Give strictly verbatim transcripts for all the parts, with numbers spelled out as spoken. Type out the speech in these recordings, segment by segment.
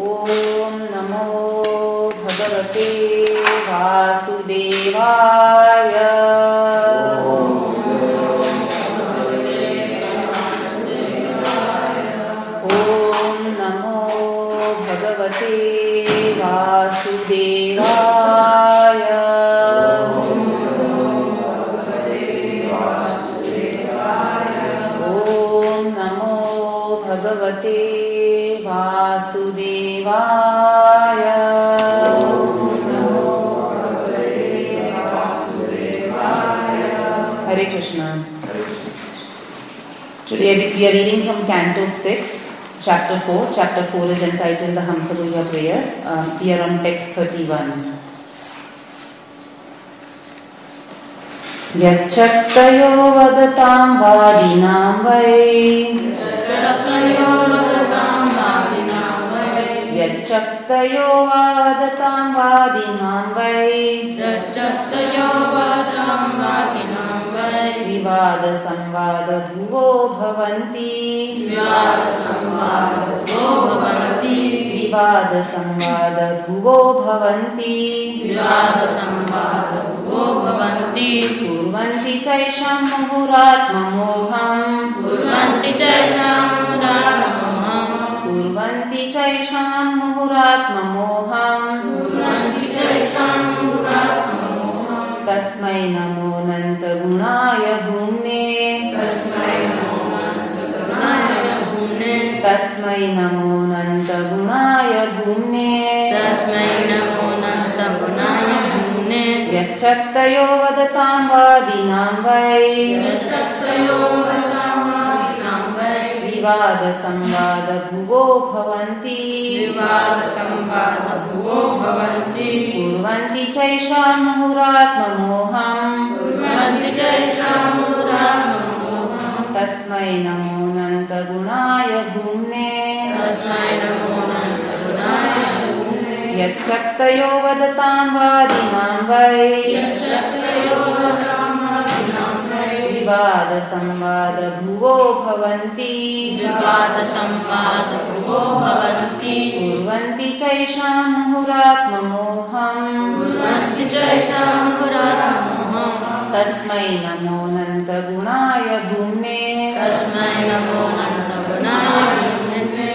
Om Namo Bhagavate Vasudevaya. Om Namo Bhagavate Vasudevaya. Om Namo Bhagavate Vasudevaya. Hare Krishna. Today we are reading from Canto six, Chapter four. Chapter four is entitled the Hamsaguhya Prayers. Uh, we are on text thirty-one. Yacchattayo vadatam vadinam vai. Yacchattayo vadatam vadinam vai. Yacchattayo vadatam vadinam vai. Yacchattayo vadatam vadinam vai. Vivada samvada bhuvo bhavanti. Vivada samvada bhuvo bhavanti. Vivada samvada bhuvo bhavanti. Vivada samvada bhuvo bhavanti. Kurvanti chaisham muhuratma moham. Kurvanti chaisham muhuratma moham. Kurvanti chaisham muhuratma moham. Kurvanti chaisham muhuratma moham. Tasmai namo nanta gunaya bhumne. Tasmai namo nanta gunaya bhumne. Tasmai namo nanta gunaya bhumne. Tasmai namo nanta gunaya bhumne. Yacchattayo vadatam vadinam vai. Yacchattayo vadatam vadinam vai. Vivada samvada bhuvo bhavanti. Vivada samvada bhuvo bhavanti. Kurvanti chaisham muhuratma moham. Kurvanti chaisham muhuratma moham. Tasmai namo nanta gunaya bhumne. Tasmai namo nanta gunaya bhumne. Yacchattayo vadatam vadinam vai. Yacchattayo vadatam vadinam vai. Vivada samvada bhuvo bhavanti. Vivada samvada bhuvo bhavanti. Kurvanti chaisham muhuratma moham. Kurvanti chaisham muhuratma moham. Tasmai namo nanta gunaya bhumne. Tasmai namo nanta gunaya bhumne.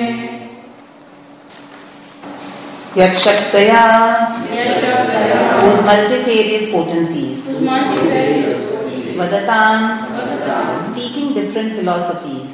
Yakshaktaya, whose multifarious potencies, Vadatam, speaking different philosophies,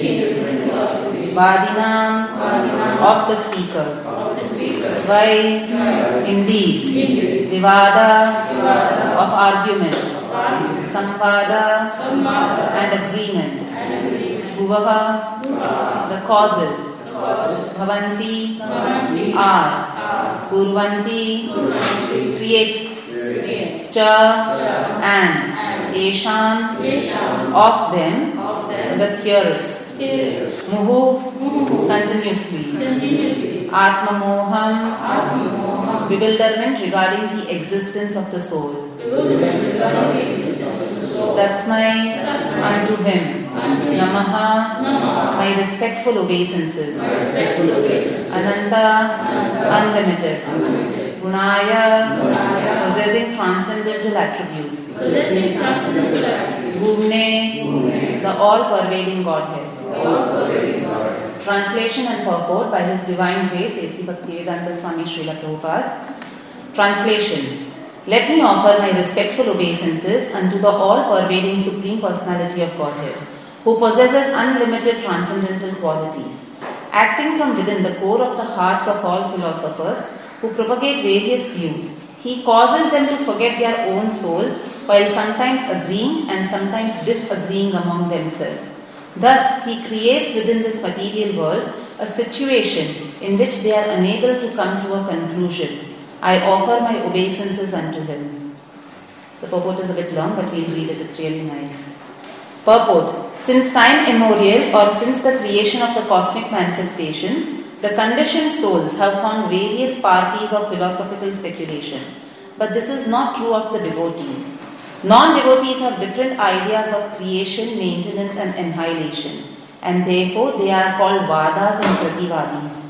Vadinam, of the speakers, Vai, indeed, Vivada, of argument, Samvada, and agreement, Bhuvava, the causes, Bhavanti, are, Kurvanti, create, Cha, and, Esham, of them, the theorists, Muhu, continuously, Atma Moham, bewilderment regarding the existence of the soul, Tasmai, unto him, Namaha, my respectful obeisances, Ananta, unlimited, Gunaya, possessing transcendental attributes, Bhumne, the all-pervading Godhead. Translation and purport by His Divine Grace, A C Bhaktivedanta Swami Srila Prabhupada. Translation. Let me offer my respectful obeisances unto the all-pervading Supreme Personality of Godhead, who possesses unlimited transcendental qualities. Acting from within the core of the hearts of all philosophers who propagate various views, He causes them to forget their own souls while sometimes agreeing and sometimes disagreeing among themselves. Thus, He creates within this material world a situation in which they are unable to come to a conclusion. I offer my obeisances unto Him. The purport is a bit long, but we'll read it. It's really nice. Purport. Since time immemorial, or since the creation of the cosmic manifestation, the conditioned souls have found various parties of philosophical speculation. But this is not true of the devotees. Non-devotees have different ideas of creation, maintenance and annihilation, and therefore they are called Vadas and Prativadis.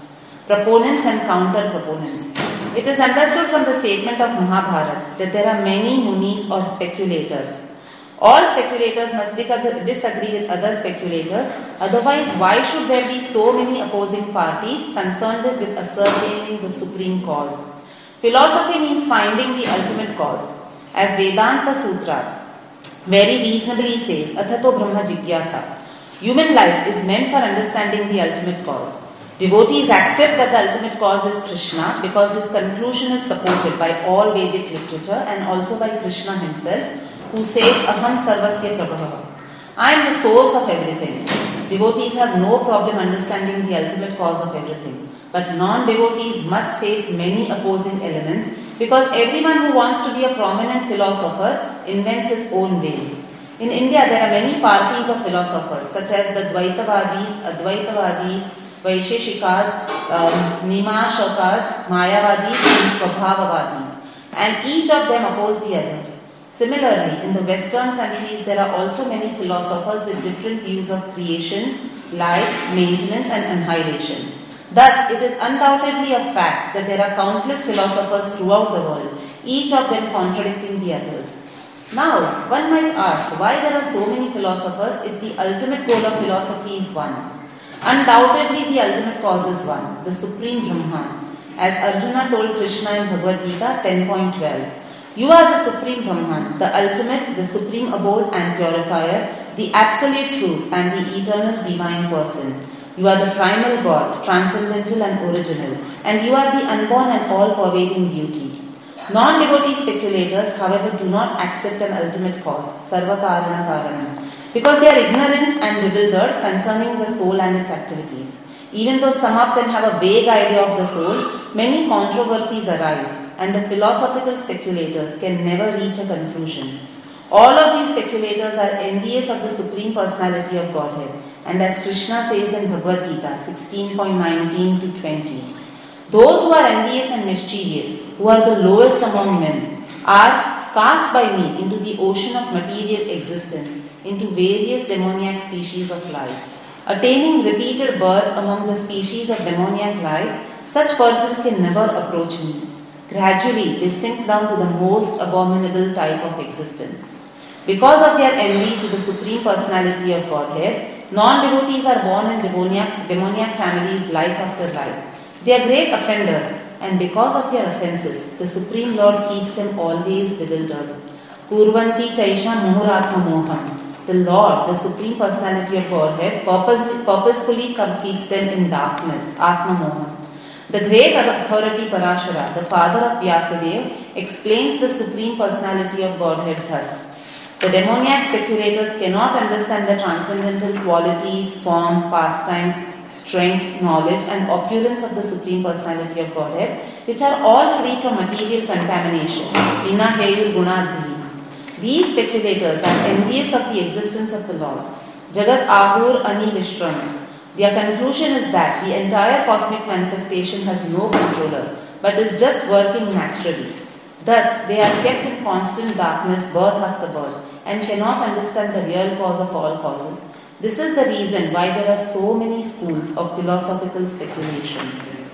proponents and counter-proponents. It is understood from the statement of Mahabharata that there are many munis or speculators. All speculators must disagree with other speculators, otherwise why should there be so many opposing parties concerned with ascertaining the supreme cause? Philosophy means finding the ultimate cause. As Vedanta Sutra very reasonably says, Athato Brahma Jigyasa, human life is meant for understanding the ultimate cause. Devotees accept that the ultimate cause is Krishna because his conclusion is supported by all Vedic literature and also by Krishna himself, who says, Aham Sarvasya Prabhava. I am the source of everything. Devotees have no problem understanding the ultimate cause of everything. But non-devotees must face many opposing elements because everyone who wants to be a prominent philosopher invents his own way. In India, there are many parties of philosophers such as the Dvaitavadis, Advaitavadis, Vaisheshikas, um, Nimashakas, Mayavadis and Swabhavavadis, and each of them oppose the others. Similarly, in the Western countries, there are also many philosophers with different views of creation, life, maintenance and annihilation. Thus, it is undoubtedly a fact that there are countless philosophers throughout the world, each of them contradicting the others. Now, one might ask why there are so many philosophers if the ultimate goal of philosophy is one. Undoubtedly, the ultimate cause is one, the Supreme Brahman. As Arjuna told Krishna in Bhagavad Gita ten point twelve, you are the Supreme Brahman, the ultimate, the supreme abode and purifier, the absolute truth and the eternal divine person. You are the primal God, transcendental and original, and you are the unborn and all-pervading beauty. Non-devotee speculators, however, do not accept an ultimate cause, Sarva Karana Karana, because they are ignorant and bewildered concerning the soul and its activities. Even though some of them have a vague idea of the soul, many controversies arise, and the philosophical speculators can never reach a conclusion. All of these speculators are envious of the Supreme Personality of Godhead, and as Krishna says in Bhagavad Gita sixteen point nineteen to twenty, those who are envious and mischievous, who are the lowest among men, are cast by me into the ocean of material existence, into various demoniac species of life. Attaining repeated birth among the species of demoniac life, such persons can never approach me. Gradually, they sink down to the most abominable type of existence. Because of their envy to the Supreme Personality of Godhead, non-devotees are born in demoniac, demoniac families life after life. They are great offenders, and because of their offences, the Supreme Lord keeps them always bewildered. Kurvanti Chaisha Muhuratma Moham. The Lord, the Supreme Personality of Godhead, purposely, purposefully keeps them in darkness, Atma Moham. The great authority Parashara, the father of Vyasadeva, explains the Supreme Personality of Godhead thus. The demoniac speculators cannot understand the transcendental qualities, form, pastimes, strength, knowledge and opulence of the Supreme Personality of Godhead, which are all free from material contamination. Vina Heyur Gunadhi. These speculators are envious of the existence of the Lord. Jagat Ahur Ani Vishram. Their conclusion is that the entire cosmic manifestation has no controller, but is just working naturally. Thus, they are kept in constant darkness birth after birth and cannot understand the real cause of all causes. This is the reason why there are so many schools of philosophical speculation.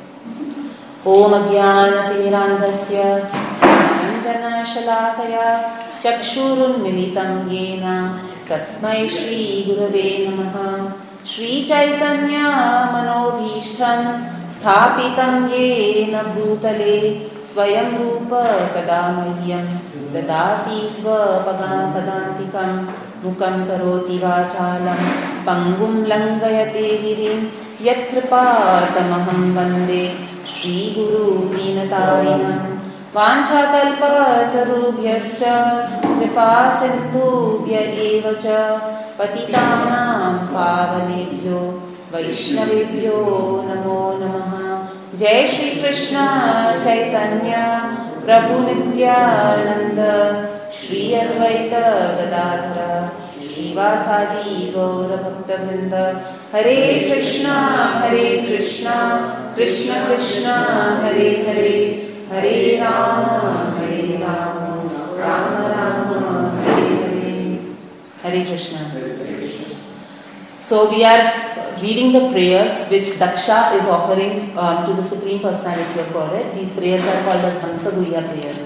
Om Ajnana Timirandasya Anjana Shalakaya Chakshurun Militam Yena Tasmai Shri Gurave Namaha Shri Chaitanya Manobhishtam Sthapitam Yena Bhutale Swayam Rupa Kadamahyam Dadati Svapagam Padantikam Mukam Karoti Vachalam Pangum Langayate Girim Yat Kripatamaham Vande Shri Guru Dinatarinam Vanchakalpatarubhyascha Kripa Sindhubhya Evacha Patitanam Pavanebhyo Vaishnavebhyo Namo Namaha. Jai Shri Krishna Chaitanya Prabhu Nityananda Shri Advaita Gadadhara Shri Vasadi Gaura Bhakta Vrinda. Hare Krishna Hare Krishna Krishna Krishna Hare Hare Hare Rama Hare Rama Rama Rama Hare Hare. Hare Krishna. So we are reading the prayers which Daksha is offering um, to the Supreme Personality of Godhead. These prayers are called as Hamsaguhya prayers.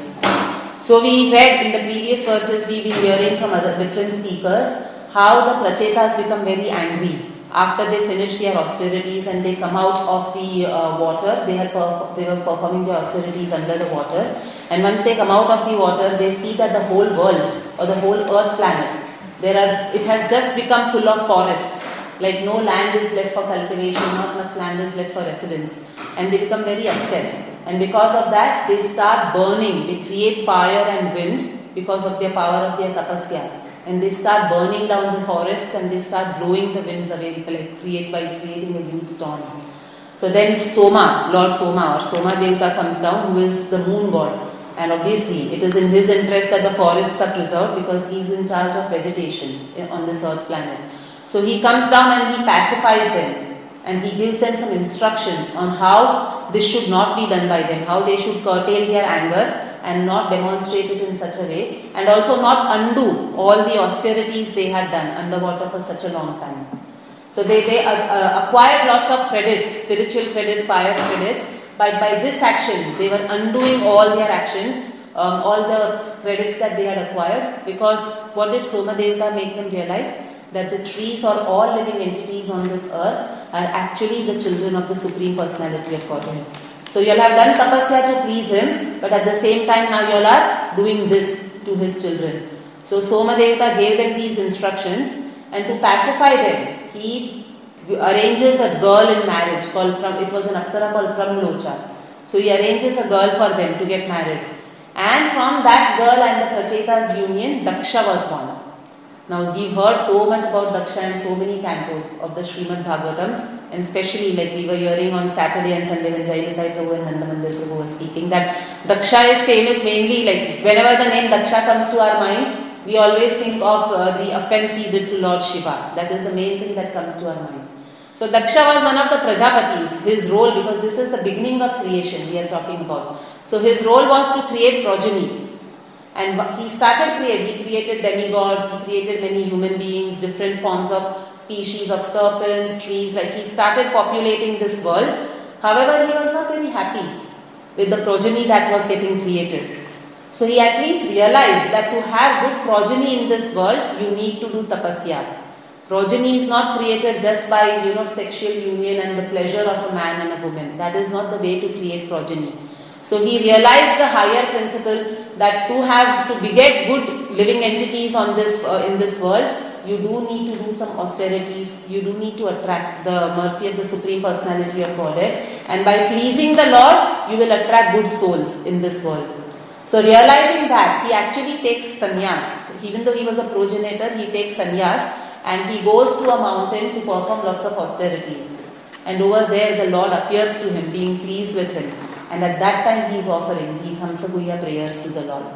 So we read in the previous verses, we've been hearing from other different speakers how the Prachetas become very angry after they finish their austerities and they come out of the uh, water. They had perf- they were performing their austerities under the water, and once they come out of the water, they see that the whole world or the whole earth planet, there are it has just become full of forests. Like no land is left for cultivation, not much land is left for residence, and they become very upset. And because of that, they start burning. They create fire and wind because of their power of their tapasya. And they start burning down the forests and they start blowing the winds away, like create by creating a huge storm. So then Soma, Lord Soma or Soma Devata comes down, who is the moon god. And obviously it is in his interest that the forests are preserved because he is in charge of vegetation on this earth planet. So he comes down and he pacifies them and he gives them some instructions on how this should not be done by them, how they should curtail their anger and not demonstrate it in such a way, and also not undo all the austerities they had done underwater for such a long time. So they, they uh, uh, acquired lots of credits, spiritual credits, pious credits, but by this action they were undoing all their actions, um, all the credits that they had acquired, because what did Somadevata make them realize? That the trees or all living entities on this earth are actually the children of the Supreme Personality of Godhead. So you all have done tapasya to please him, but at the same time now you all are doing this to his children. So Somadevata gave them these instructions, and to pacify them, he arranges a girl in marriage called, it was an apsara called Pramlocha. So he arranges a girl for them to get married. And from that girl and the Prachetas union, Daksha was born. Now we've heard so much about Daksha in so many cantos of the Srimad Bhagavatam, and especially like we were hearing on Saturday and Sunday when Jayanithai Prabhu and Nanda Mandir Prabhu were speaking, that Daksha is famous mainly, like whenever the name Daksha comes to our mind, we always think of uh, the offense he did to Lord Shiva. That is the main thing that comes to our mind. So Daksha was one of the Prajapatis. His role, because this is the beginning of creation we are talking about. So his role was to create progeny. And he started create, he created demigods, he created many human beings, different forms of species of serpents, trees, like he started populating this world. However, he was not very happy with the progeny that was getting created. So he at least realized that to have good progeny in this world, you need to do tapasya. Progeny is not created just by, you know, sexual union and the pleasure of a man and a woman. That is not the way to create progeny. So he realized the higher principle that to have to beget good living entities on this uh, in this world, you do need to do some austerities. You do need to attract the mercy of the Supreme Personality of Godhead, and by pleasing the Lord, you will attract good souls in this world. So realizing that, he actually takes sannyas. So even though he was a progenitor, he takes sannyas and he goes to a mountain to perform lots of austerities. And over there, the Lord appears to him, being pleased with him. And at that time he is offering these Hamsaguhya prayers to the Lord.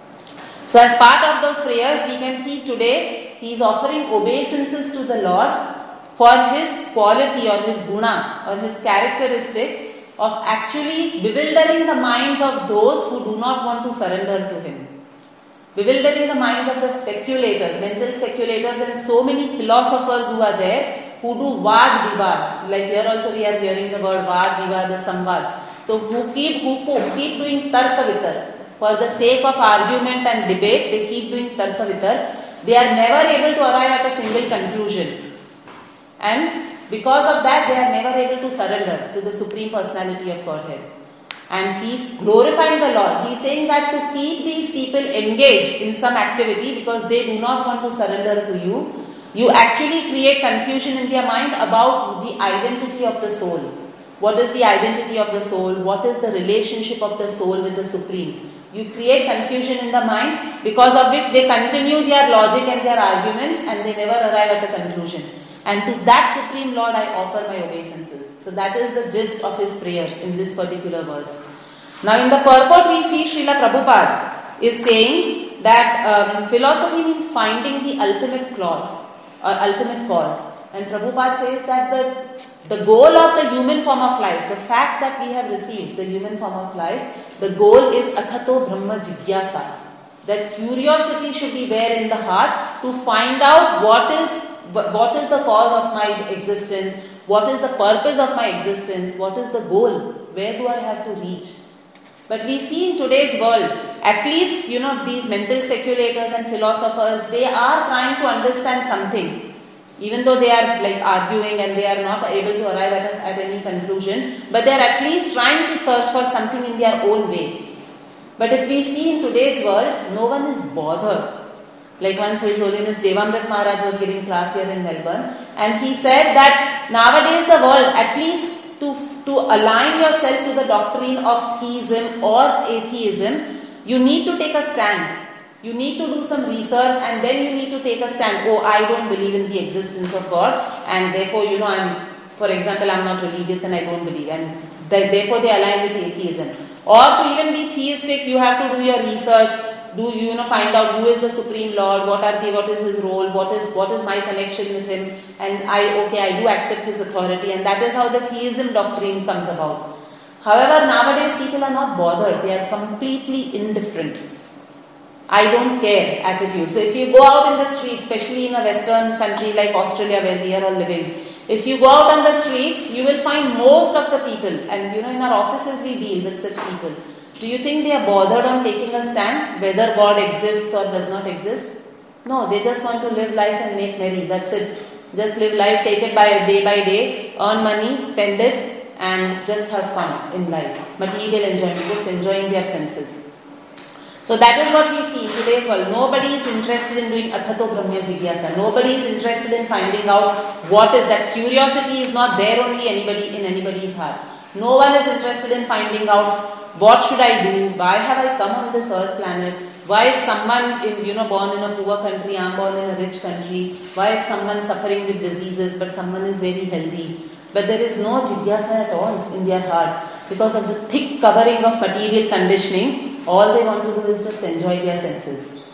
So as part of those prayers, we can see today he is offering obeisances to the Lord for his quality or his guna or his characteristic of actually bewildering the minds of those who do not want to surrender to him. Bewildering the minds of the speculators, mental speculators, and so many philosophers who are there who do vad vivad. Like here also we are hearing the word vad vivad, samvad. So who keep who, who keep doing tarka vitar. For the sake of argument and debate, they keep doing tarka vitar. They are never able to arrive at a single conclusion. And because of that, they are never able to surrender to the Supreme Personality of Godhead. And he is glorifying the Lord. He is saying that to keep these people engaged in some activity because they do not want to surrender to you, you actually create confusion in their mind about the identity of the soul. What is the identity of the soul? What is the relationship of the soul with the Supreme? You create confusion in the mind, because of which they continue their logic and their arguments and they never arrive at a conclusion. And to that Supreme Lord I offer my obeisances. So that is the gist of his prayers in this particular verse. Now in the purport we see Srila Prabhupada is saying that um, philosophy means finding the ultimate clause or ultimate cause. And Prabhupada says that the The goal of the human form of life, the fact that we have received the human form of life, the goal is athato brahma jigyasa. That curiosity should be there in the heart to find out what is what is the cause of my existence? What is the purpose of my existence? What is the goal? Where do I have to reach? But we see in today's world, at least, you know, these mental speculators and philosophers, they are trying to understand something. Even though they are like arguing and they are not able to arrive at, a, at any conclusion, but they are at least trying to search for something in their own way. But if we see in today's world, no one is bothered. Like once His Holiness Devamrit Maharaj was giving class here in Melbourne, and he said that nowadays the world, at least to, to align yourself to the doctrine of theism or atheism, you need to take a stand. You need to do some research and then you need to take a stand. Oh, I don't believe in the existence of God, and therefore, you know, I'm, for example, I'm not religious and I don't believe, and therefore they align with atheism. Or to even be theistic, you have to do your research. Do you, you know, find out who is the Supreme Lord, what are the, what is his role, what is what is my connection with him, and I okay I do accept his authority, and that is how the theism doctrine comes about. However, nowadays people are not bothered; they are completely indifferent. I don't care attitude. So if you go out in the streets, especially in a Western country like Australia where we are all living, if you go out on the streets, you will find most of the people, and you know, in our offices we deal with such people. Do you think they are bothered on taking a stand whether God exists or does not exist? No, they just want to live life and make merry. That's it. Just live life, take it by day by day, earn money, spend it, and just have fun in life. Material enjoyment, just enjoying their senses. So that is what we see in today's world. Nobody is interested in doing Athato Brahmya Jigyasa. Nobody is interested in finding out what is that. Curiosity is not there only anybody in anybody's heart. No one is interested in finding out what should I do, why have I come on this earth planet, why is someone in, you know, born in a poor country, I am born in a rich country, why is someone suffering with diseases but someone is very healthy. But there is no jigyasa at all in their hearts because of the thick covering of material conditioning. All they want to do is just enjoy their senses.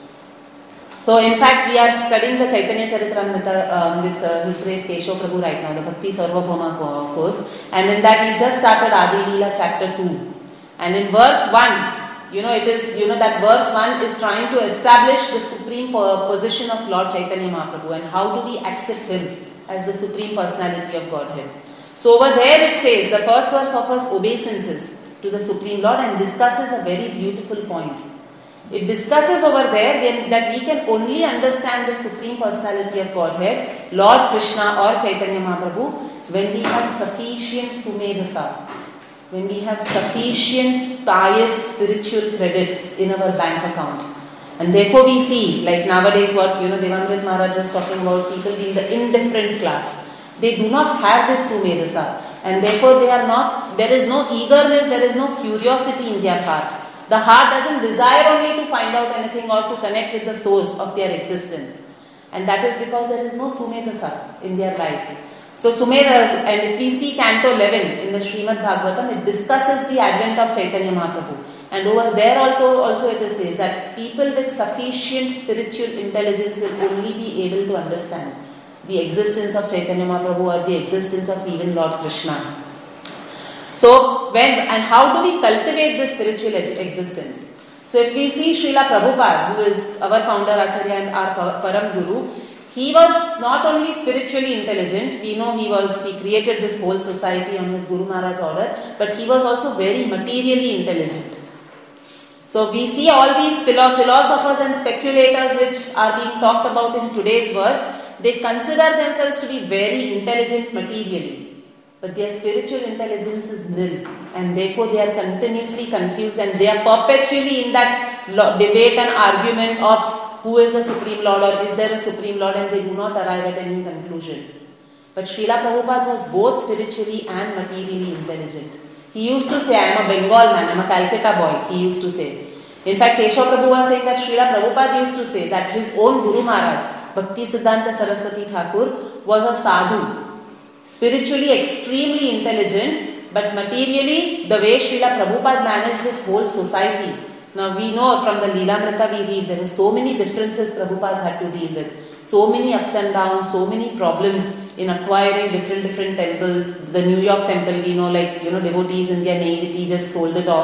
So in fact, we are studying the Chaitanya Charitamrita um, with uh, His Grace Keshav Prabhu right now, the Bhakti Sarvabhauma course, and in that we just started Adi Leela chapter two. And in verse one, you know, it is, you know, that verse one is trying to establish the supreme position of Lord Chaitanya Mahaprabhu and how do we accept him as the supreme personality of Godhead. So over there it says, the first verse offers obeisances to the Supreme Lord and discusses a very beautiful point. It discusses over there when, that we can only understand the supreme personality of Godhead, Lord Krishna or Chaitanya Mahaprabhu, when we have sufficient sumedhasa, when we have sufficient pious spiritual credits in our bank account. And therefore we see, like nowadays what, you know, Devamrit Maharaj was talking about, people being the indifferent class. They do not have this sumedhasa, and therefore they are not, there is no eagerness, there is no curiosity in their heart. The heart doesn't desire only to find out anything or to connect with the source of their existence. And that is because there is no sumedhasa in their life. So Sumedha, and if we see Canto eleven in the Srimad Bhagavatam, it discusses the advent of Chaitanya Mahaprabhu. And over there also, also it says that people with sufficient spiritual intelligence will only be able to understand the existence of Chaitanya Mahaprabhu or the existence of even Lord Krishna. So when and how do we cultivate this spiritual existence? So if we see Srila Prabhupada, who is our founder Acharya and our Param Guru, he was not only spiritually intelligent, we know he was, he created this whole society on his Guru Maharaj's order, but he was also very materially intelligent. So we see all these philosophers and speculators which are being talked about in today's verse, they consider themselves to be very intelligent materially, but their spiritual intelligence is nil, and therefore they are continuously confused and they are perpetually in that debate and argument of who is the Supreme Lord or is there a Supreme Lord, and they do not arrive at any conclusion. But Srila Prabhupada was both spiritually and materially intelligent. He used to say, I am a Bengal man, I am a Calcutta boy, he used to say. In fact, Keshav Prabhu was saying that Srila Prabhupada used to say that his own Guru Maharaj, Bhakti Siddhanta Saraswati Thakur, was a sadhu, spiritually extremely intelligent, but materially, the way Srila Prabhupada managed this whole society. Now we know from the Leelamrita we read, there were so many differences Prabhupada had to deal with. So many ups and downs, so many problems in acquiring different different temples. The New York temple, we know, like, you know, devotees in their naivety just sold it off.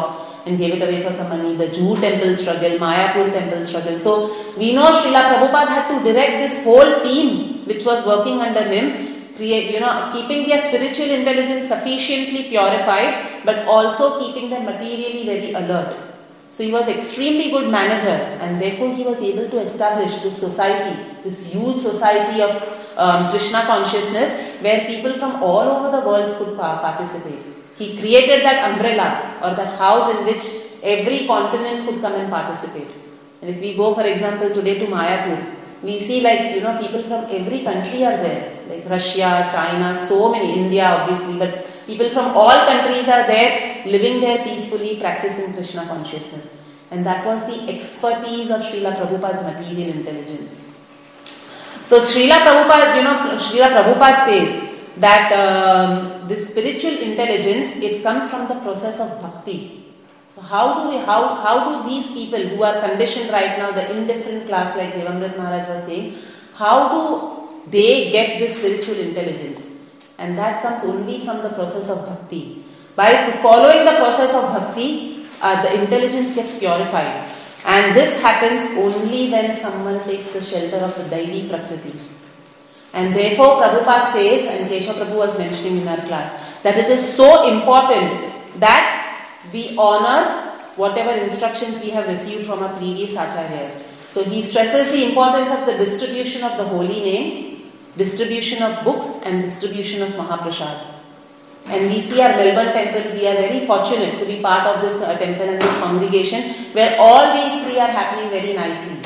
and gave it away for some money. The Juhu temple struggle, Mayapur temple struggle. So we know Srila Prabhupada had to direct this whole team which was working under him, create, you know, keeping their spiritual intelligence sufficiently purified, but also keeping them materially very alert. So he was extremely good manager, and therefore he was able to establish this society, this huge society of um, Krishna consciousness, where people from all over the world could pa- participate. He created that umbrella or that house in which every continent could come and participate. And if we go, for example, today to Mayapur, we see like, you know, people from every country are there, like Russia, China, so many, India obviously, but people from all countries are there, living there peacefully, practicing Krishna consciousness. And that was the expertise of Srila Prabhupada's material intelligence. So Srila Prabhupada, you know, Srila Prabhupada says that um, this spiritual intelligence, it comes from the process of bhakti. So how do we, how, how do these people who are conditioned right now, the indifferent class like Devamrit Maharaj was saying, how do they get this spiritual intelligence? And that comes only from the process of bhakti. By following the process of bhakti, uh, the intelligence gets purified. And this happens only when someone takes the shelter of the Daivi Prakriti. And therefore Prabhupada says, and Keshav Prabhu was mentioning in our class, that it is so important that we honor whatever instructions we have received from our previous acharyas. So he stresses the importance of the distribution of the holy name, distribution of books, and distribution of Mahaprasad. And we see our Melbourne temple, we are very fortunate to be part of this uh, temple and this congregation where all these three are happening very nicely.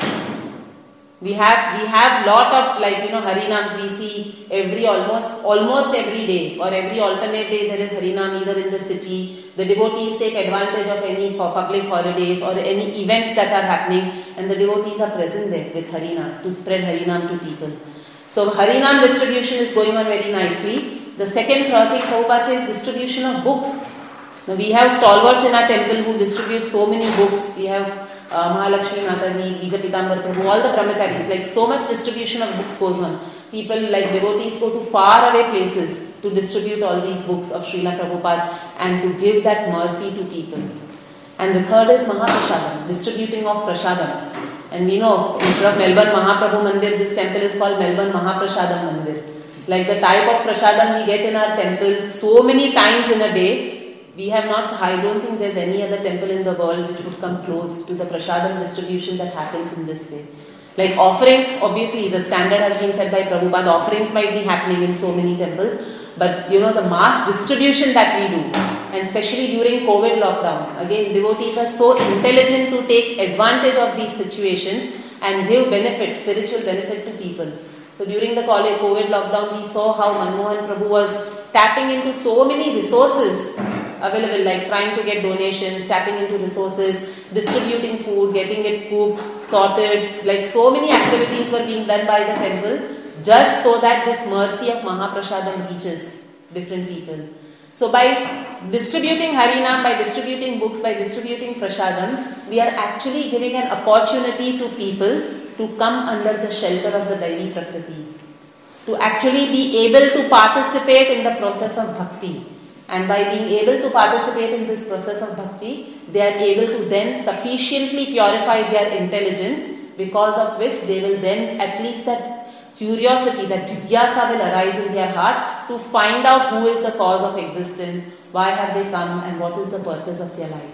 We have we have lot of, like, you know, Harinams we see every almost almost every day or every alternate day there is Harinam either in the city. The devotees take advantage of any public holidays or any events that are happening, and the devotees are present there with Harinam to spread Harinam to people. So Harinam distribution is going on very nicely. The second thing Prabhupada says, distribution of books. Now we have stalwarts in our temple who distribute so many books. We have uh, Mahalakshmi Mataji, Bija Pitambar Prabhu, all the brahmacharis. Like so much distribution of books goes on. People like devotees go to far away places to distribute all these books of Srila Prabhupada and to give that mercy to people. And the third is Mahaprasadam, distributing of Prasadam. And we know, instead of Melbourne Mahaprabhu Mandir, this temple is called Melbourne Mahaprasadam Mandir. Like the type of prasadam we get in our temple so many times in a day, we have not, I don't think there's any other temple in the world which would come close to the prasadam distribution that happens in this way. Like offerings, obviously the standard has been set by Prabhupada, offerings might be happening in so many temples, but you know, the mass distribution that we do, and especially during COVID lockdown, again devotees are so intelligent to take advantage of these situations and give benefit, spiritual benefit to people. So during the COVID lockdown, we saw how Manmohan Prabhu was tapping into so many resources available, like trying to get donations, tapping into resources, distributing food, getting it cooked, sorted, like so many activities were being done by the temple just so that this mercy of Mahaprasadam reaches different people. So by distributing Harinam, by distributing books, by distributing Prasadam, we are actually giving an opportunity to people to come under the shelter of the Daivi Prakriti, to actually be able to participate in the process of bhakti. And by being able to participate in this process of bhakti, they are able to then sufficiently purify their intelligence, because of which they will then, at least that curiosity, that jigyasa will arise in their heart to find out who is the cause of existence, why have they come, and what is the purpose of their life.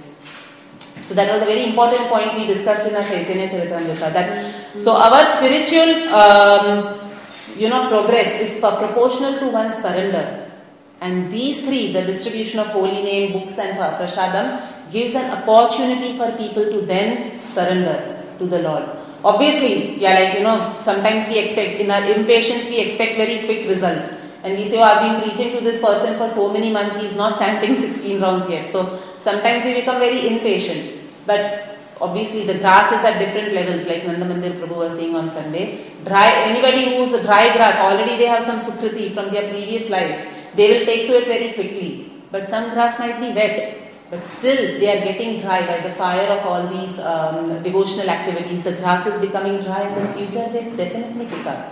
So that was a very important point we discussed in our Chaitanya Charitamrita. That so our spiritual, um, you know, progress is proportional to one's surrender. And these three, the distribution of holy name, books, and prasadam, gives an opportunity for people to then surrender to the Lord. Obviously, yeah, like you know, sometimes we expect in our impatience we expect very quick results. And we say, oh, I've been preaching to this person for so many months, he's not chanting sixteen rounds yet. So sometimes we become very impatient. But obviously the grass is at different levels, like Nanda Mandir Prabhu was saying on Sunday. Dry, anybody who's a dry grass, already they have some sukriti from their previous lives. They will take to it very quickly. But some grass might be wet. But still they are getting dry by the fire of all these um, devotional activities. The grass is becoming dry. In the future they definitely pick up.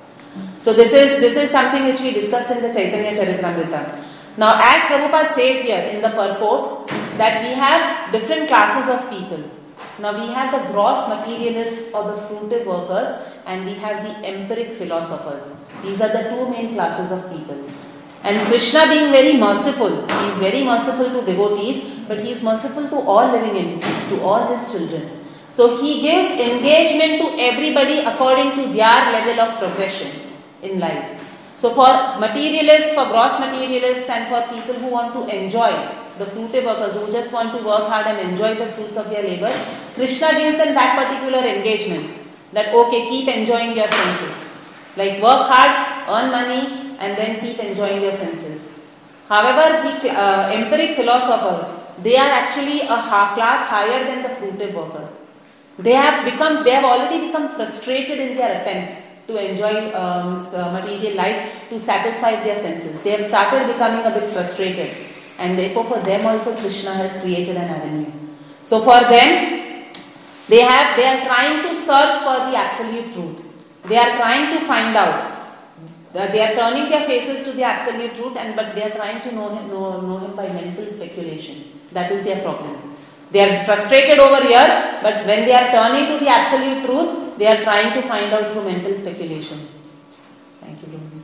So this is this is something which we discussed in the Chaitanya Charitamrita. Now as Prabhupada says here in the purport, that we have different classes of people. Now we have the gross materialists or the fruitive workers, and we have the empiric philosophers. These are the two main classes of people. And Krishna, being very merciful, he is very merciful to devotees, but he is merciful to all living entities, to all his children. So he gives engagement to everybody according to their level of progression in life. So for materialists, for gross materialists, and for people who want to enjoy, the fruitive workers who just want to work hard and enjoy the fruits of their labor, Krishna gives them that particular engagement. That okay, keep enjoying your senses. Like work hard, earn money, and then keep enjoying your senses. However, the uh, empiric philosophers, they are actually a class higher than the fruitive workers. They have become, they have already become frustrated in their attempts to enjoy um, material life, to satisfy their senses. They have started becoming a bit frustrated, and therefore for them also Krishna has created an avenue. So for them, they have, they are trying to search for the absolute truth. They are trying to find out. They are turning their faces to the absolute truth, and but they are trying to know him, know, know him by mental speculation. That is their problem. They are frustrated over here, but when they are turning to the absolute truth, they are trying to find out through mental speculation. Thank you, Lord.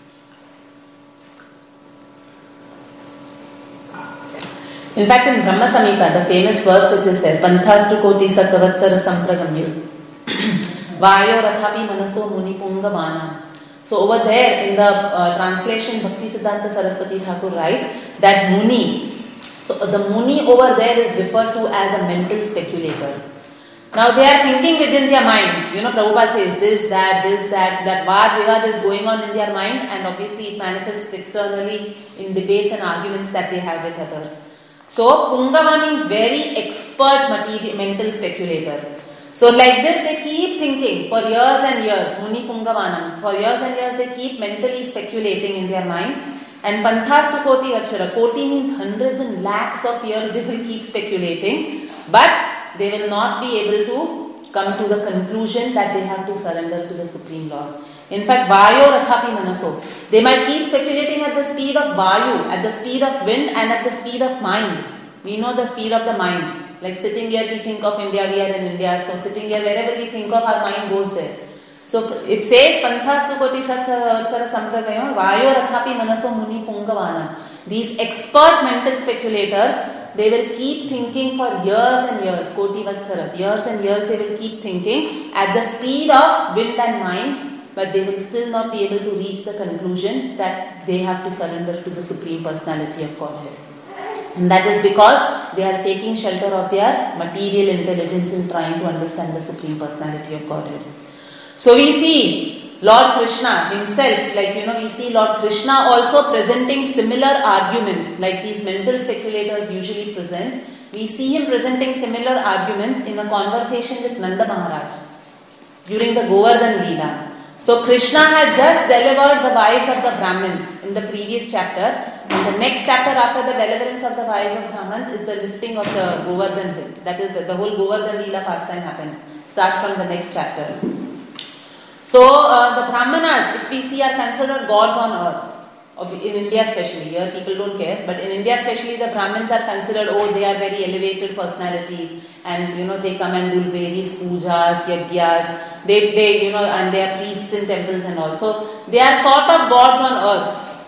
In fact, in Brahma Samhita, the famous verse which is there, Panthastu koti satavatsara sampragamyu Vayo rathapi manaso muni pungamana. So over there in the uh, translation, Bhakti Siddhanta Saraswati Thakur writes that Muni, so the Muni over there is referred to as a mental speculator. Now they are thinking within their mind. You know, Prabhupada says this, that, this, that, that Vad Vivad is going on in their mind, and obviously it manifests externally in debates and arguments that they have with others. So Pungava means very expert material, mental speculator. So like this they keep thinking for years and years, Muni Pungavanam, for years and years they keep mentally speculating in their mind. And Panthastu Koti Vachara, Koti means hundreds and lakhs of years they will keep speculating, but they will not be able to come to the conclusion that they have to surrender to the Supreme Lord. In fact, Vayo Rathapi Manaso, they might keep speculating at the speed of Vayu, at the speed of wind, and at the speed of mind. We know the speed of the mind. Like sitting here, we think of India, we are in India. So sitting here, wherever we think of, our mind goes there. So it says, Panthastu koti satsara sampragayam, Vayo rathapi manaso muni pungavana. These expert mental speculators, they will keep thinking for years and years, koti vatsara, years and years they will keep thinking at the speed of wind and mind, but they will still not be able to reach the conclusion that they have to surrender to the Supreme Personality of Godhead. And that is because they are taking shelter of their material intelligence in trying to understand the Supreme Personality of Godhead. So we see Lord Krishna himself, like you know, we see Lord Krishna also presenting similar arguments like these mental speculators usually present. We see him presenting similar arguments in a conversation with Nanda Maharaj during the Govardhan Leela. So Krishna had just delivered the wives of the Brahmins in the previous chapter. And the next chapter after the deliverance of the wives of Brahmins is the lifting of the Govardhan hill. That is, the, the whole Govardhan Leela pastime happens. Starts from the next chapter. So, uh, the Brahmanas, if we see, are considered gods on earth. In India especially, here people don't care, but in India especially the Brahmins are considered, oh, they are very elevated personalities, and you know, they come and do various pujas, yajnas, they, they, you know, and they are priests in temples and all. So, they are sort of gods on earth.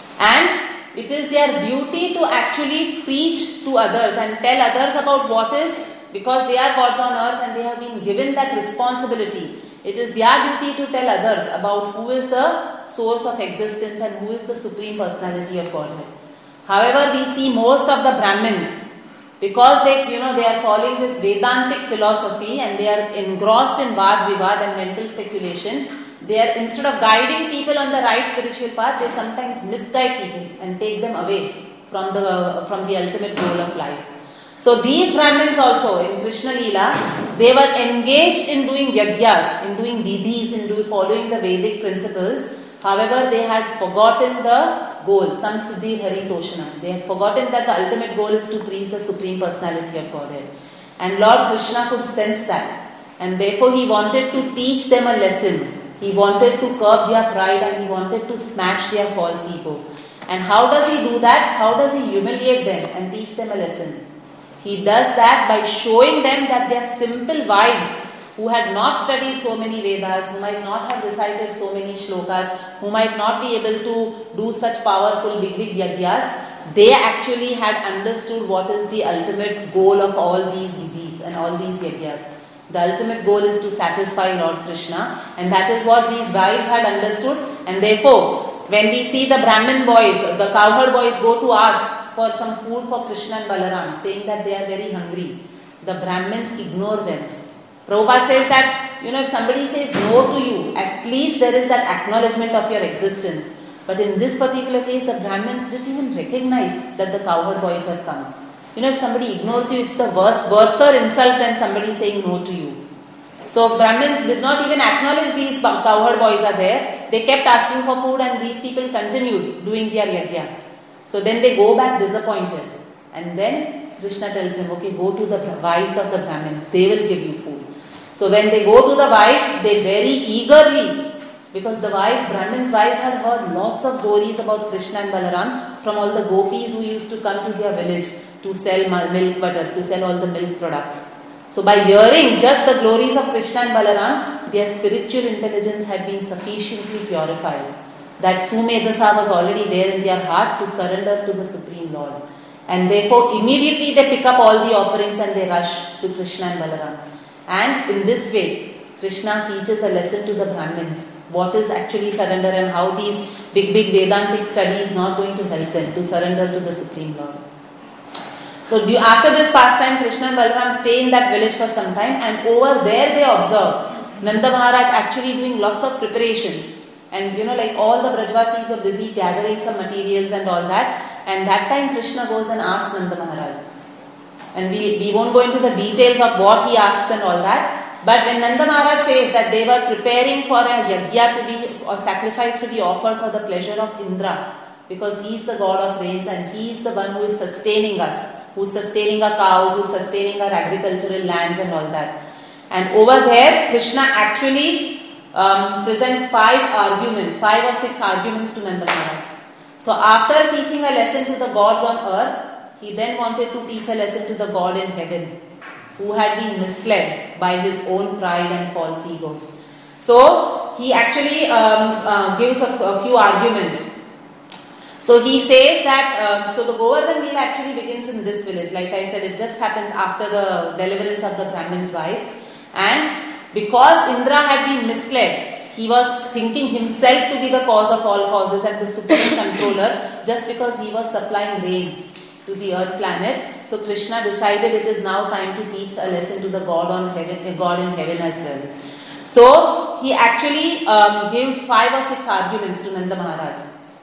And it is their duty to actually preach to others and tell others about what is, because they are gods on earth and they have been given that responsibility. It is their duty to tell others about who is the source of existence and who is the Supreme Personality of Godhead. However, we see most of the Brahmins, because they, you know, they are following this Vedantic philosophy and they are engrossed in Vad Vivad and mental speculation, they are, instead of guiding people on the right spiritual path, they sometimes misguide people and take them away from the, from the ultimate goal of life. So these Brahmins also in Krishna Leela, they were engaged in doing yagyas, in doing vidhis, in doing, following the Vedic principles. However, they had forgotten the goal, samsiddhi hari toshana. They had forgotten that the ultimate goal is to please the Supreme Personality of Godhead. And Lord Krishna could sense that. And therefore he wanted to teach them a lesson. He wanted to curb their pride and he wanted to smash their false ego. And how does he do that? How does he humiliate them and teach them a lesson? He does that by showing them that they are simple wives who had not studied so many Vedas, who might not have recited so many shlokas, who might not be able to do such powerful big big yagyas. They actually had understood what is the ultimate goal of all these vidhis and all these yagyas. The ultimate goal is to satisfy Lord Krishna, and that is what these wives had understood. And therefore, when we see the Brahmin boys, the cowherd boys go to ask for some food for Krishna and Balaram, saying that they are very hungry, the Brahmins ignore them. Prabhupada says that, you know, if somebody says no to you, at least there is that acknowledgement of your existence. But in this particular case, the Brahmins didn't even recognize that the cowherd boys have come. You know, if somebody ignores you, it's the worst, worser insult than somebody saying no to you. So Brahmins did not even acknowledge these cowherd boys are there. They kept asking for food and these people continued doing their yajna. So then they go back disappointed. And then Krishna tells them, okay, go to the wives of the Brahmins. They will give you food. So when they go to the wives, they very eagerly, because the wives, Brahmins' wives had heard lots of stories about Krishna and Balaram from all the gopis who used to come to their village to sell milk butter, to sell all the milk products. So by hearing just the glories of Krishna and Balaram, their spiritual intelligence had been sufficiently purified. That Sumedasa was already there in their heart to surrender to the Supreme Lord. And therefore immediately they pick up all the offerings and they rush to Krishna and Balaram. And in this way, Krishna teaches a lesson to the Brahmins. What is actually surrender and how these big, big Vedantic study is not going to help them to surrender to the Supreme Lord. So after this pastime, Krishna and Balaram stay in that village for some time, and over there they observe Nanda Maharaj actually doing lots of preparations. And you know, like all the Brajvasis were busy gathering some materials and all that. And that time Krishna goes and asks Nanda Maharaj. And we, we won't go into the details of what he asks and all that. But when Nanda Maharaj says that they were preparing for a yajna to be, or sacrifice to be offered for the pleasure of Indra, because he is the god of rains and he is the one who is sustaining us, who is sustaining our cows, who is sustaining our agricultural lands and all that. And over there, Krishna actually um, presents five arguments, five or six arguments to Nanda Maharaj. So after teaching a lesson to the gods on earth, he then wanted to teach a lesson to the God in heaven, who had been misled by his own pride and false ego. So he actually um, uh, gives a, a few arguments. So he says that, uh, so the Govardhan wheel actually begins in this village. Like I said, it just happens after the deliverance of the Brahmins' wives. And because Indra had been misled, he was thinking himself to be the cause of all causes and the supreme controller, just because he was supplying rain to the earth planet. So Krishna decided it is now time to teach a lesson to the God on heaven, God in heaven as well. So he actually um, gives five or six arguments to Nanda Maharaj.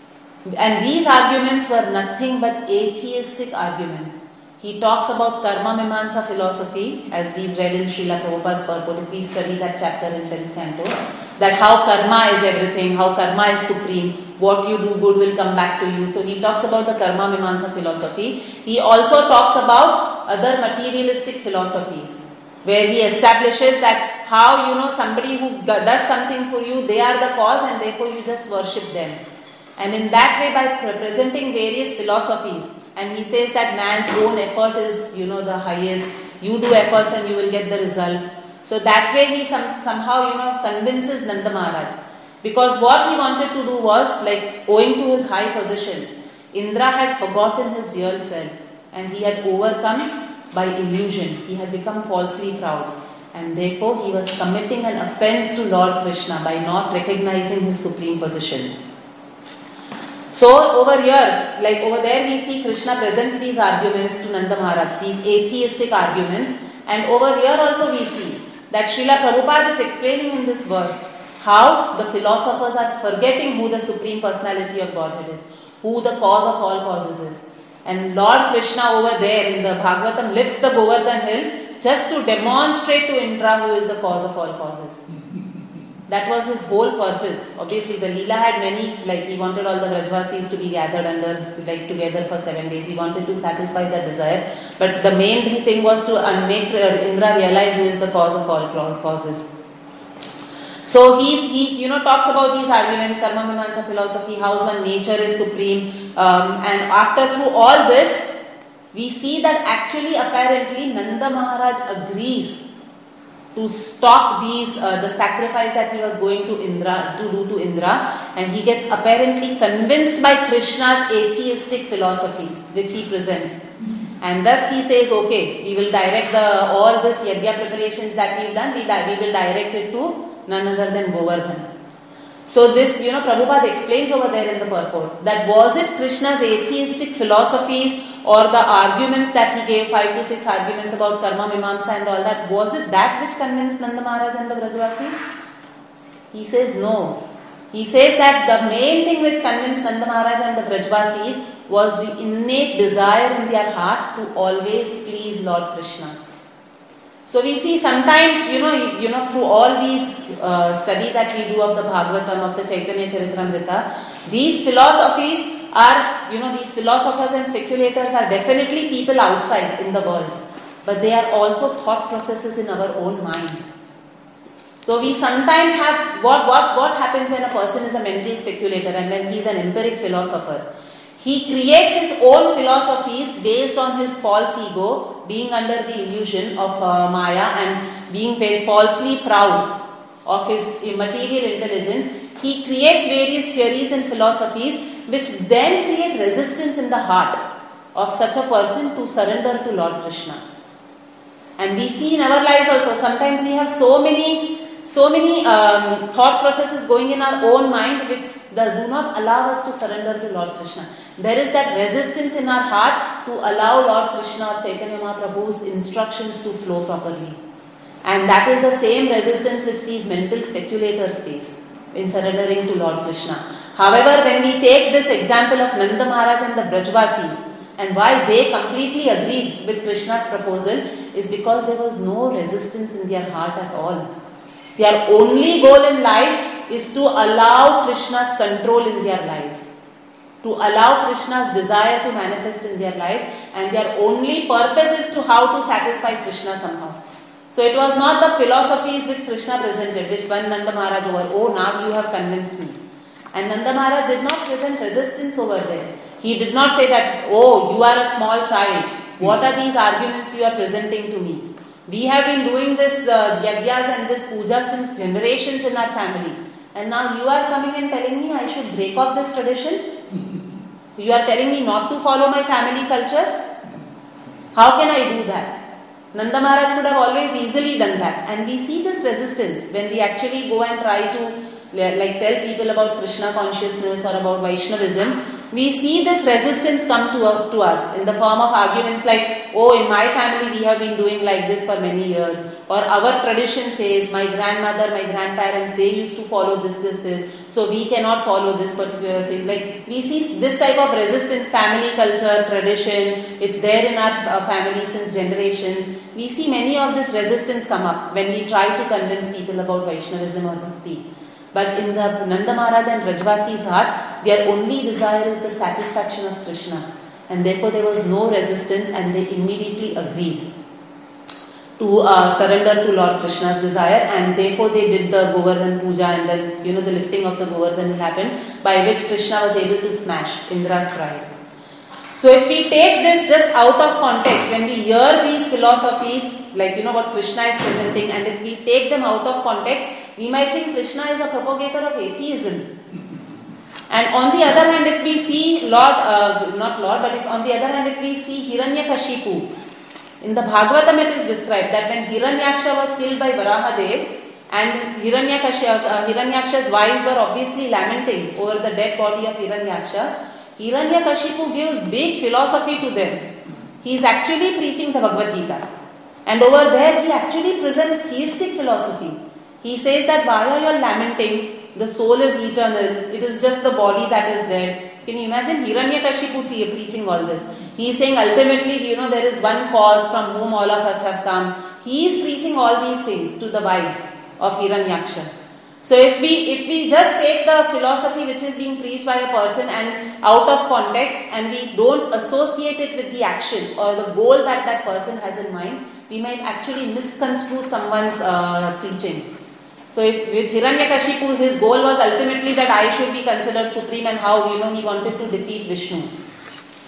And these arguments were nothing but atheistic arguments. He talks about Karma Mimamsa philosophy, as we've read in Srila Prabhupada's purport, if we study that chapter in tenth canto, that how karma is everything, how karma is supreme, what you do good will come back to you. So he talks about the Karma Mimamsa philosophy. He also talks about other materialistic philosophies, where he establishes that how, you know, somebody who does something for you, they are the cause and therefore you just worship them. And in that way, by presenting various philosophies, and he says that man's own effort is, you know, the highest. You do efforts and you will get the results. So that way he some, somehow, you know, convinces Nanda Maharaj. Because what he wanted to do was, like, owing to his high position, Indra had forgotten his real self and he had overcome by illusion. He had become falsely proud. And therefore he was committing an offense to Lord Krishna by not recognizing his supreme position. So over here, like over there we see Krishna presents these arguments to Nanda Maharaj, these atheistic arguments. And over here also we see that Srila Prabhupada is explaining in this verse how the philosophers are forgetting who the Supreme Personality of Godhead is, who the cause of all causes is. And Lord Krishna over there in the Bhagavatam lifts the Govardhan hill just to demonstrate to Indra who is the cause of all causes. That was his whole purpose. Obviously, the Leela had many, like he wanted all the Brajvasis to be gathered under, like together for seven days. He wanted to satisfy that desire. But the main thing was to make Indra realize who is the cause of all causes. So he's, he's you know, talks about these arguments, Karma Mimamsa philosophy, how one nature is supreme. Um, and after through all this, we see that actually apparently Nanda Maharaj agrees to stop these uh, the sacrifice that he was going to Indra to do to Indra, and he gets apparently convinced by Krishna's atheistic philosophies which he presents, and thus he says, okay, we will direct the all this yajna preparations that we've done, we, di- we will direct it to none other than Govardhan. So this, you know, Prabhupada explains over there in the purport that was it Krishna's atheistic philosophies or the arguments that he gave, five to six arguments about karma, mimamsa and all that, was it that which convinced Nanda Maharaj and the Brajavasis? He says no. He says that the main thing which convinced Nanda Maharaj and the Brajavasis was the innate desire in their heart to always please Lord Krishna. So we see sometimes, you know, you know, through all these uh, study that we do of the Bhagavatam, of the Chaitanya Charitamrita, these philosophies are, you know, these philosophers and speculators are definitely people outside in the world, but they are also thought processes in our own mind. So we sometimes have, what, what, what happens when a person is a mental speculator and when he is an empiric philosopher? He creates his own philosophies based on his false ego, being under the illusion of uh, Maya and being very falsely proud of his material intelligence. He creates various theories and philosophies which then create resistance in the heart of such a person to surrender to Lord Krishna. And we see in our lives also, sometimes we have so many So many um, thought processes going in our own mind which do not allow us to surrender to Lord Krishna. There is that resistance in our heart to allow Lord Krishna or Chaitanya Mahaprabhu's instructions to flow properly. And that is the same resistance which these mental speculators face in surrendering to Lord Krishna. However, when we take this example of Nanda Maharaj and the Brajvasis, and why they completely agreed with Krishna's proposal is because there was no resistance in their heart at all. Their only goal in life is to allow Krishna's control in their lives, to allow Krishna's desire to manifest in their lives, and their only purpose is to how to satisfy Krishna somehow. So it was not the philosophies which Krishna presented, which won Nanda Maharaj over, oh now you have convinced me. And Nanda Maharaj did not present resistance over there. He did not say that, oh you are a small child, what are these arguments you are presenting to me? We have been doing this uh, yagyas and this puja since generations in our family. And now you are coming and telling me I should break off this tradition? You are telling me not to follow my family culture? How can I do that? Nanda Maharaj could have always easily done that. And we see this resistance when we actually go and try to like tell people about Krishna consciousness or about Vaishnavism. We see this resistance come to, uh, to us in the form of arguments like, oh, in my family we have been doing like this for many years, or our tradition says my grandmother, my grandparents, they used to follow this, this, this, so we cannot follow this particular thing. Like we see this type of resistance, family culture, tradition, it's there in our uh, family since generations. We see many of this resistance come up when we try to convince people about Vaishnavism or Bhakti. But in the Nanda Maharaj and Brajvasi's heart, their only desire is the satisfaction of Krishna. And therefore there was no resistance and they immediately agreed to uh, surrender to Lord Krishna's desire, and therefore they did the Govardhan Puja, and then, you know, the lifting of the Govardhan happened, by which Krishna was able to smash Indra's pride. So if we take this just out of context, when we hear these philosophies, like, you know, what Krishna is presenting, and if we take them out of context, we might think Krishna is a propagator of atheism. And on the other hand, if we see Lord, uh, not Lord, but if, on the other hand, if we see Hiranyakashipu, in the Bhagavatam it is described that when Hiranyaksha was killed by Varahadev, and Hiranyaksha, uh, Hiranyaksha's wives were obviously lamenting over the dead body of Hiranyaksha, Hiranyakashipu gives big philosophy to them. He is actually preaching the Bhagavad Gita. And over there he actually presents theistic philosophy. He says that why are you lamenting? The soul is eternal. It is just the body that is dead. Can you imagine Hiranyakashipu preaching all this? He is saying ultimately, you know, there is one cause from whom all of us have come. He is preaching all these things to the wives of Hiranyaksha. So if we if we just take the philosophy which is being preached by a person and out of context, and we don't associate it with the actions or the goal that that person has in mind, we might actually misconstrue someone's uh, preaching. So if with Hiranyakashipu, his goal was ultimately that I should be considered supreme, and how, you know, he wanted to defeat Vishnu.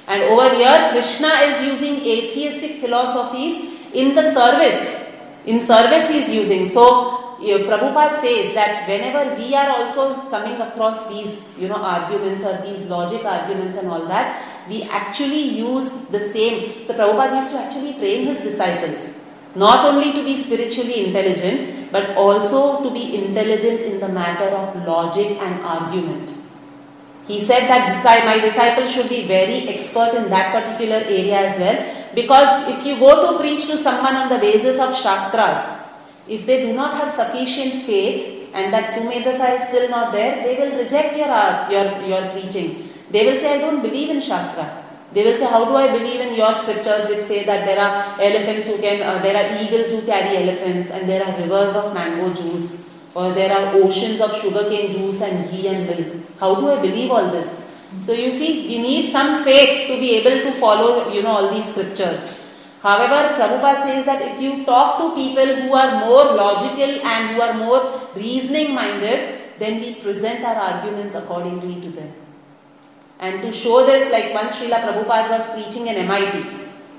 And over here, Krishna is using atheistic philosophies in the service. In service he is using. So, you know, Prabhupada says that whenever we are also coming across these, you know, arguments or these logic arguments and all that, we actually use the same. So, Prabhupada used to actually train his disciples, not only to be spiritually intelligent, but also to be intelligent in the matter of logic and argument. He said that my disciples should be very expert in that particular area as well, because if you go to preach to someone on the basis of Shastras, if they do not have sufficient faith and that Sumedasa is still not there, they will reject your, your, your preaching. They will say, I don't believe in Shastra. They will say, how do I believe in your scriptures which say that there are elephants who can, uh, there are eagles who carry elephants, and there are rivers of mango juice, or there are oceans of sugarcane juice and ghee and milk. How do I believe all this? So you see, we need some faith to be able to follow, you know, all these scriptures. However, Prabhupada says that if you talk to people who are more logical and who are more reasoning minded, then we present our arguments accordingly to them. And to show this, like once Srila Prabhupada was preaching in M I T.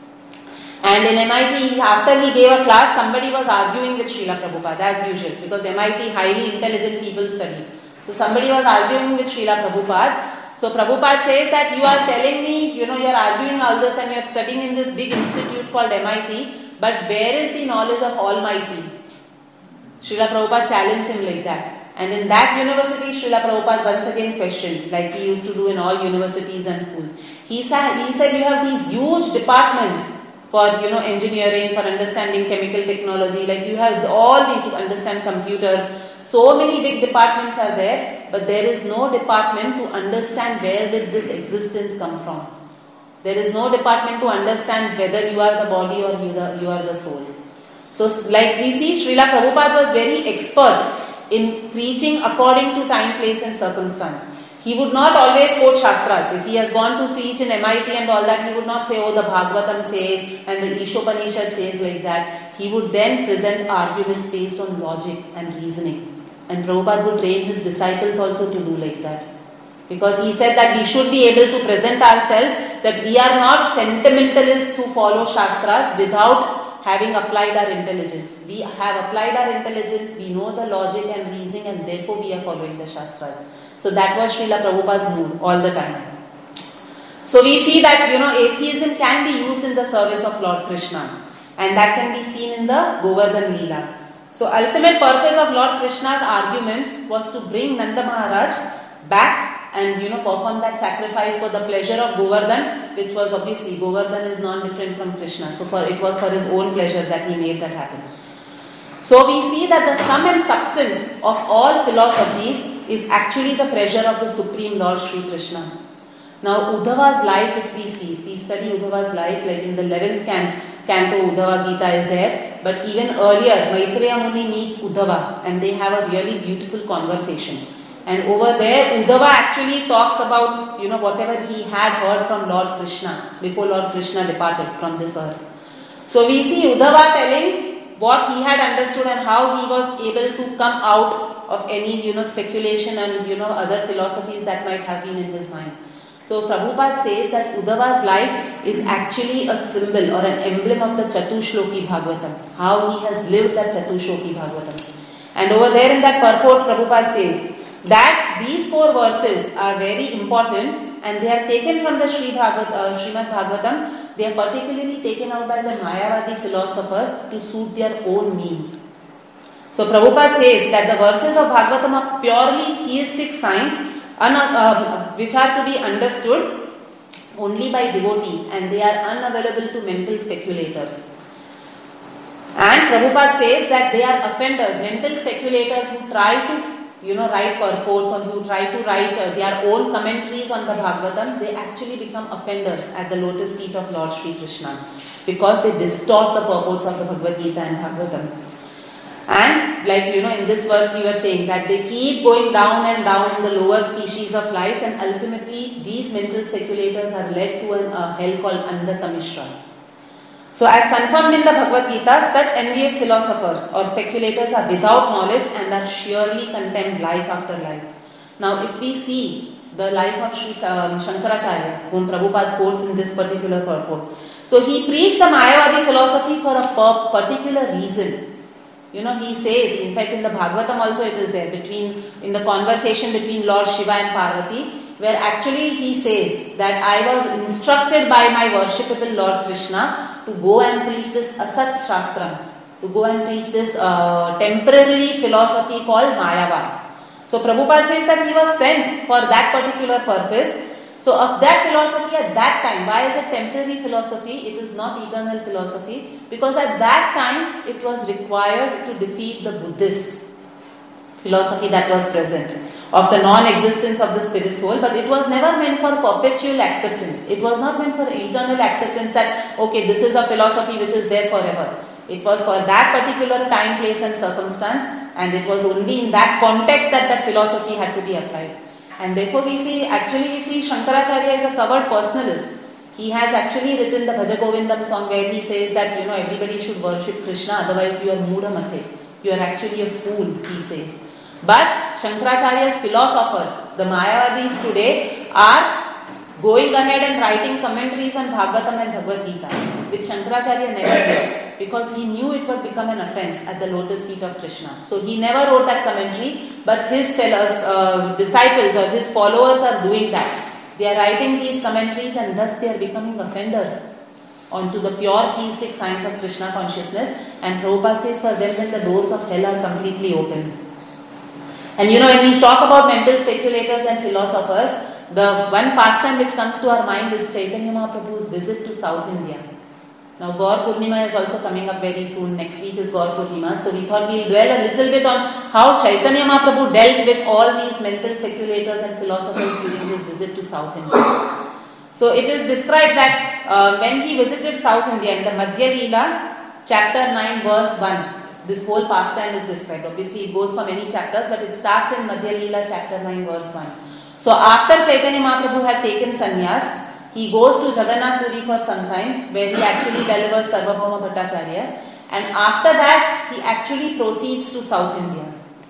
And in M I T, after he gave a class, somebody was arguing with Srila Prabhupada as usual, because M I T highly intelligent people study. So somebody was arguing with Srila Prabhupada. So Prabhupada says that you are telling me, you know, you are arguing all this and you are studying in this big institute called M I T, but where is the knowledge of Almighty? Srila Prabhupada challenged him like that. And in that university, Srila Prabhupada once again questioned, like he used to do in all universities and schools. He said, he said you have these huge departments for, you know, engineering, for understanding chemical technology, like you have all these to understand computers. So many big departments are there, but there is no department to understand where did this existence come from. There is no department to understand whether you are the body or you, the, you are the soul. So like we see, Srila Prabhupada was very expert in preaching according to time, place and circumstance. He would not always quote Shastras. If he has gone to preach in M I T and all that, he would not say, oh, the Bhagavatam says and the Ishopanishad says like that. He would then present arguments based on logic and reasoning. And Prabhupada would train his disciples also to do like that. Because he said that we should be able to present ourselves that we are not sentimentalists who follow Shastras without having applied our intelligence. We have applied our intelligence, we know the logic and reasoning, and therefore we are following the Shastras. So that was Srila Prabhupada's mood all the time. So we see that, you know, atheism can be used in the service of Lord Krishna, and that can be seen in the Govardhan Leela. So ultimate purpose of Lord Krishna's arguments was to bring Nanda Maharaj back and, you know, perform that sacrifice for the pleasure of Govardhan, which was obviously, Govardhan is non-different from Krishna. So for it was for his own pleasure that he made that happen. So we see that the sum and substance of all philosophies is actually the pleasure of the Supreme Lord Sri Krishna. Now Uddhava's life, if we see, if we study Uddhava's life, like in the eleventh can, canto, Uddhava Gita is there. But even earlier, Maitreya Muni meets Uddhava and they have a really beautiful conversation. And over there, Uddhava actually talks about, you know, whatever he had heard from Lord Krishna before Lord Krishna departed from this earth. So we see Uddhava telling what he had understood and how he was able to come out of any, you know, speculation and, you know, other philosophies that might have been in his mind. So Prabhupada says that Uddhava's life is actually a symbol or an emblem of the Chatushloki Bhagavatam, how he has lived that Chatushloki Bhagavatam. And over there in that purport, Prabhupada says that these four verses are very important and they are taken from the Sri Bhagavat, uh, Srimad Bhagavatam. They are particularly taken out by the Mayavadi philosophers to suit their own needs. So Prabhupada says that the verses of Bhagavatam are purely theistic signs un- uh, which are to be understood only by devotees, and they are unavailable to mental speculators. And Prabhupada says that they are offenders, mental speculators who try to, you know, write purports or who try to write uh, their own commentaries on the Bhagavatam. They actually become offenders at the lotus feet of Lord Sri Krishna because they distort the purports of the Bhagavad Gita and Bhagavatam. And like, you know, in this verse we were saying that they keep going down and down in the lower species of lives, and ultimately these mental speculators are led to a uh, hell called Andatamishra. So as confirmed in the Bhagavad Gita, such envious philosophers or speculators are without knowledge and are surely condemned life after life. Now if we see the life of Sri um, Shankaracharya, whom Prabhupada quotes in this particular purport. So he preached the Mayavadi philosophy for a particular reason. You know, he says, in fact in the Bhagavatam also it is there, between in the conversation between Lord Shiva and Parvati, where actually he says that I was instructed by my worshipable Lord Krishna to go and preach this Asat Shastram, to go and preach this uh, temporary philosophy called Mayavad. So Prabhupada says that he was sent for that particular purpose. So of that philosophy at that time, why is it temporary philosophy? It is not eternal philosophy, because at that time it was required to defeat the Buddhist philosophy that was present of the non-existence of the spirit soul, but it was never meant for perpetual acceptance. It was not meant for eternal acceptance that, okay, this is a philosophy which is there forever. It was for that particular time, place and circumstance, and it was only in that context that that philosophy had to be applied. And therefore we see, actually we see Shankaracharya is a covered personalist. He has actually written the Bhaja Govindam song where he says that, you know, everybody should worship Krishna, otherwise you are Mooda Mathe. You are actually a fool, he says. But Shankaracharya's philosophers, the Mayavadis today, are going ahead and writing commentaries on Bhagavatam and Bhagavad Gita, which Shankaracharya never did, because he knew it would become an offense at the lotus feet of Krishna. So he never wrote that commentary, but his fellows, uh, disciples or his followers are doing that. They are writing these commentaries and thus they are becoming offenders onto the pure theistic science of Krishna consciousness, and Prabhupada says for them that the doors of hell are completely open. And you know, when we talk about mental speculators and philosophers, the one pastime which comes to our mind is Chaitanya Mahaprabhu's visit to South India. Now Gaur Purnima is also coming up very soon. Next week is Gaur Purnima. So we thought we'll dwell a little bit on how Chaitanya Mahaprabhu dealt with all these mental speculators and philosophers during his visit to South India. So it is described that uh, when he visited South India in the Madhya Leela, chapter nine verse one, this whole pastime is described. Obviously it goes for many chapters, but it starts in Madhya Leela chapter nine verse one. So after Chaitanya Mahaprabhu had taken sannyas, he goes to Jagannath Puri for some time, where he actually delivers Sarvabhauma Bhattacharya, and after that he actually proceeds to South India.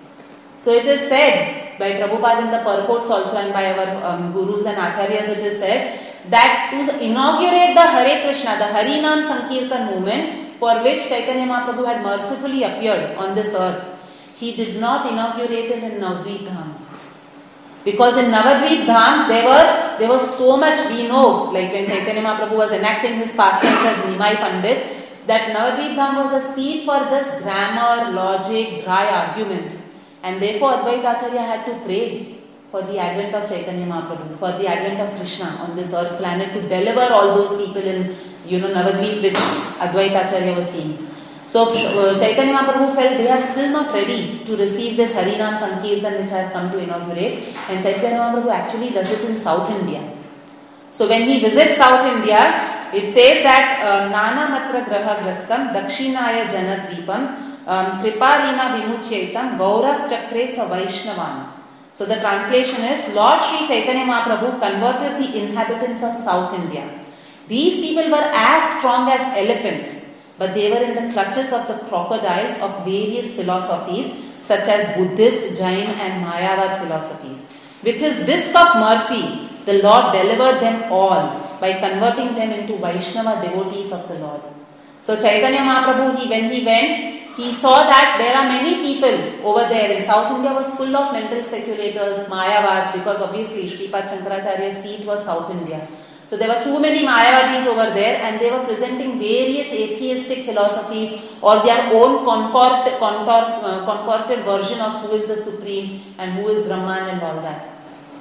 So it is said by Prabhupada in the purports also, and by our um, gurus and acharyas, it is said that to inaugurate the Hare Krishna, the Harinam Sankirtan movement, for which Chaitanya Mahaprabhu had mercifully appeared on this earth, he did not inaugurate it in Navadvip Dham. Because in Navadvip Dham, there were there was so much we know, like when Chaitanya Mahaprabhu was enacting his pastimes as Nimai Pandit, that Navadvip Dham was a seat for just grammar, logic, dry arguments. And therefore Advaita Acharya had to pray for the advent of Chaitanya Mahaprabhu, for the advent of Krishna on this earth planet, to deliver all those people in, you know, Navadvip which Advaita Acharya was seeing. So uh, Chaitanya Mahaprabhu felt they are still not ready to receive this Harinam Sankirtan which I have come to inaugurate, and Chaitanya Mahaprabhu actually does it in South India. So when he visits South India, it says that uh, Nana Matra Graha Grastam Dakshinaya Janadvipam um, Kripalina Vimuchyetam Gauras Chakre Sa Vaishnavan. So the translation is, Lord Sri Chaitanya Mahaprabhu converted the inhabitants of South India. These people were as strong as elephants, but they were in the clutches of the crocodiles of various philosophies such as Buddhist, Jain and Mayavad philosophies. With his disc of mercy, the Lord delivered them all by converting them into Vaishnava devotees of the Lord. So Chaitanya Mahaprabhu, he, when he went, he saw that there are many people over there. In South India was full of mental speculators, Mayavad, because obviously Shripad Shankaracharya's seat was South India. So there were too many Mayavadis over there, and they were presenting various atheistic philosophies or their own concort, concort, uh, concocted version of who is the Supreme and who is Brahman and all that.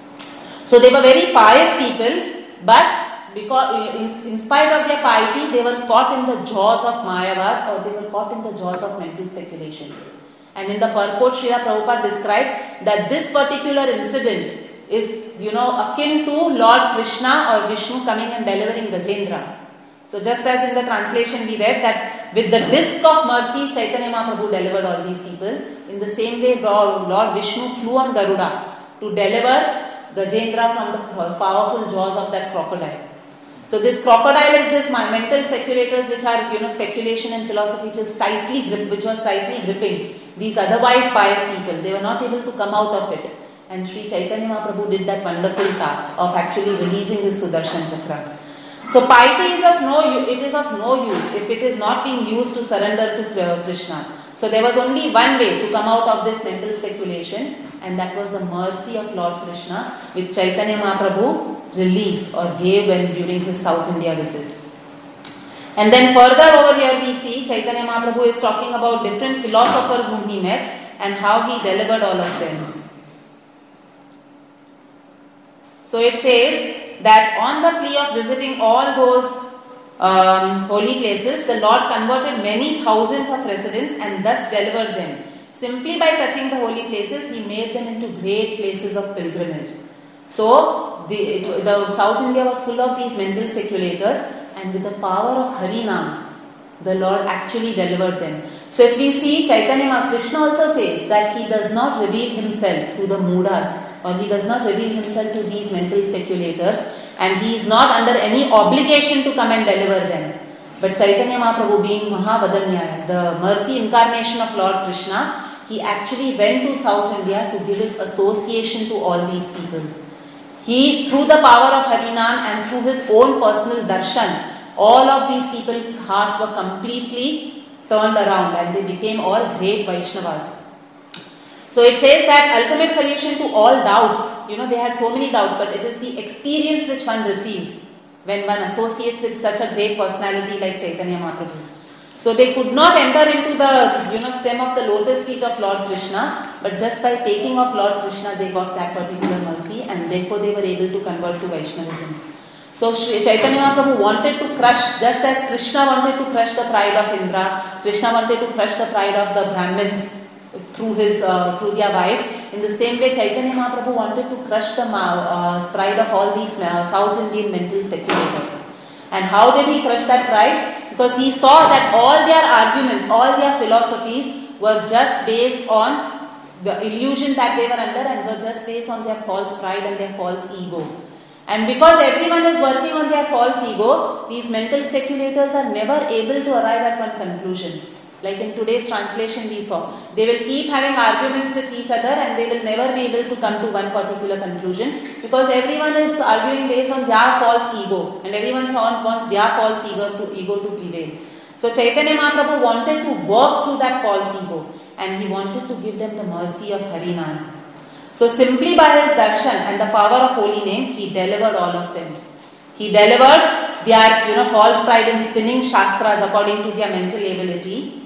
So they were very pious people, but because in, in spite of their piety, they were caught in the jaws of Mayavad, or they were caught in the jaws of mental speculation. And in the purport, Srila Prabhupada describes that this particular incident is, you know, akin to Lord Krishna or Vishnu coming and delivering Gajendra. So just as in the translation we read that with the disc of mercy, Chaitanya Mahaprabhu delivered all these people. In the same way, Lord Vishnu flew on Garuda to deliver Gajendra from the powerful jaws of that crocodile. So this crocodile is this mental speculators which are, you know, speculation and philosophy which is tightly grip, which was tightly gripping these otherwise pious people. They were not able to come out of it. and Sri Chaitanya Mahaprabhu did that wonderful task of actually releasing his Sudarshan Chakra. So piety is of no use, it is of no use if it is not being used to surrender to Krishna. So there was only one way to come out of this mental speculation, and that was the mercy of Lord Krishna, which Chaitanya Mahaprabhu released or gave when during his South India visit. And then further over here we see Chaitanya Mahaprabhu is talking about different philosophers whom he met and how he delivered all of them. So it says that on the plea of visiting all those um, holy places, the Lord converted many thousands of residents and thus delivered them. Simply by touching the holy places, he made them into great places of pilgrimage. So the, it, the South India was full of these mental speculators, and with the power of Harinam, the Lord actually delivered them. So if we see Chaitanya Mahakrishna also says that he does not reveal himself to the Moodas, or he does not reveal himself to these mental speculators, and he is not under any obligation to come and deliver them. But Chaitanya Mahaprabhu, being Mahavadanyaya, the mercy incarnation of Lord Krishna, he actually went to South India to give his association to all these people. He, through the power of Harinam and through his own personal darshan, all of these people's hearts were completely turned around and they became all great Vaishnavas. So it says that ultimate solution to all doubts, you know, they had so many doubts, but it is the experience which one receives when one associates with such a great personality like Chaitanya Mahaprabhu. So they could not enter into the, you know, stem of the lotus feet of Lord Krishna, but just by taking of Lord Krishna, they got that particular mercy, and therefore they were able to convert to Vaishnavism. So Chaitanya Mahaprabhu wanted to crush, just as Krishna wanted to crush the pride of Indra, Krishna wanted to crush the pride of the Brahmins through his uh, through their wives. In the same way, Chaitanya Mahaprabhu wanted to crush the uh, pride of all these uh, South Indian mental speculators. And how did he crush that pride? Because he saw that all their arguments, all their philosophies were just based on the illusion that they were under, and were just based on their false pride and their false ego. And because everyone is working on their false ego, these mental speculators are never able to arrive at one conclusion. Like in today's translation we saw, they will keep having arguments with each other and they will never be able to come to one particular conclusion, because everyone is arguing based on their false ego, and everyone wants, wants their false ego to, ego to prevail. So Chaitanya Mahaprabhu wanted to work through that false ego, and he wanted to give them the mercy of Harinam. So simply by his darshan and the power of holy name, he delivered all of them. He delivered their, you know, false pride in spinning shastras according to their mental ability,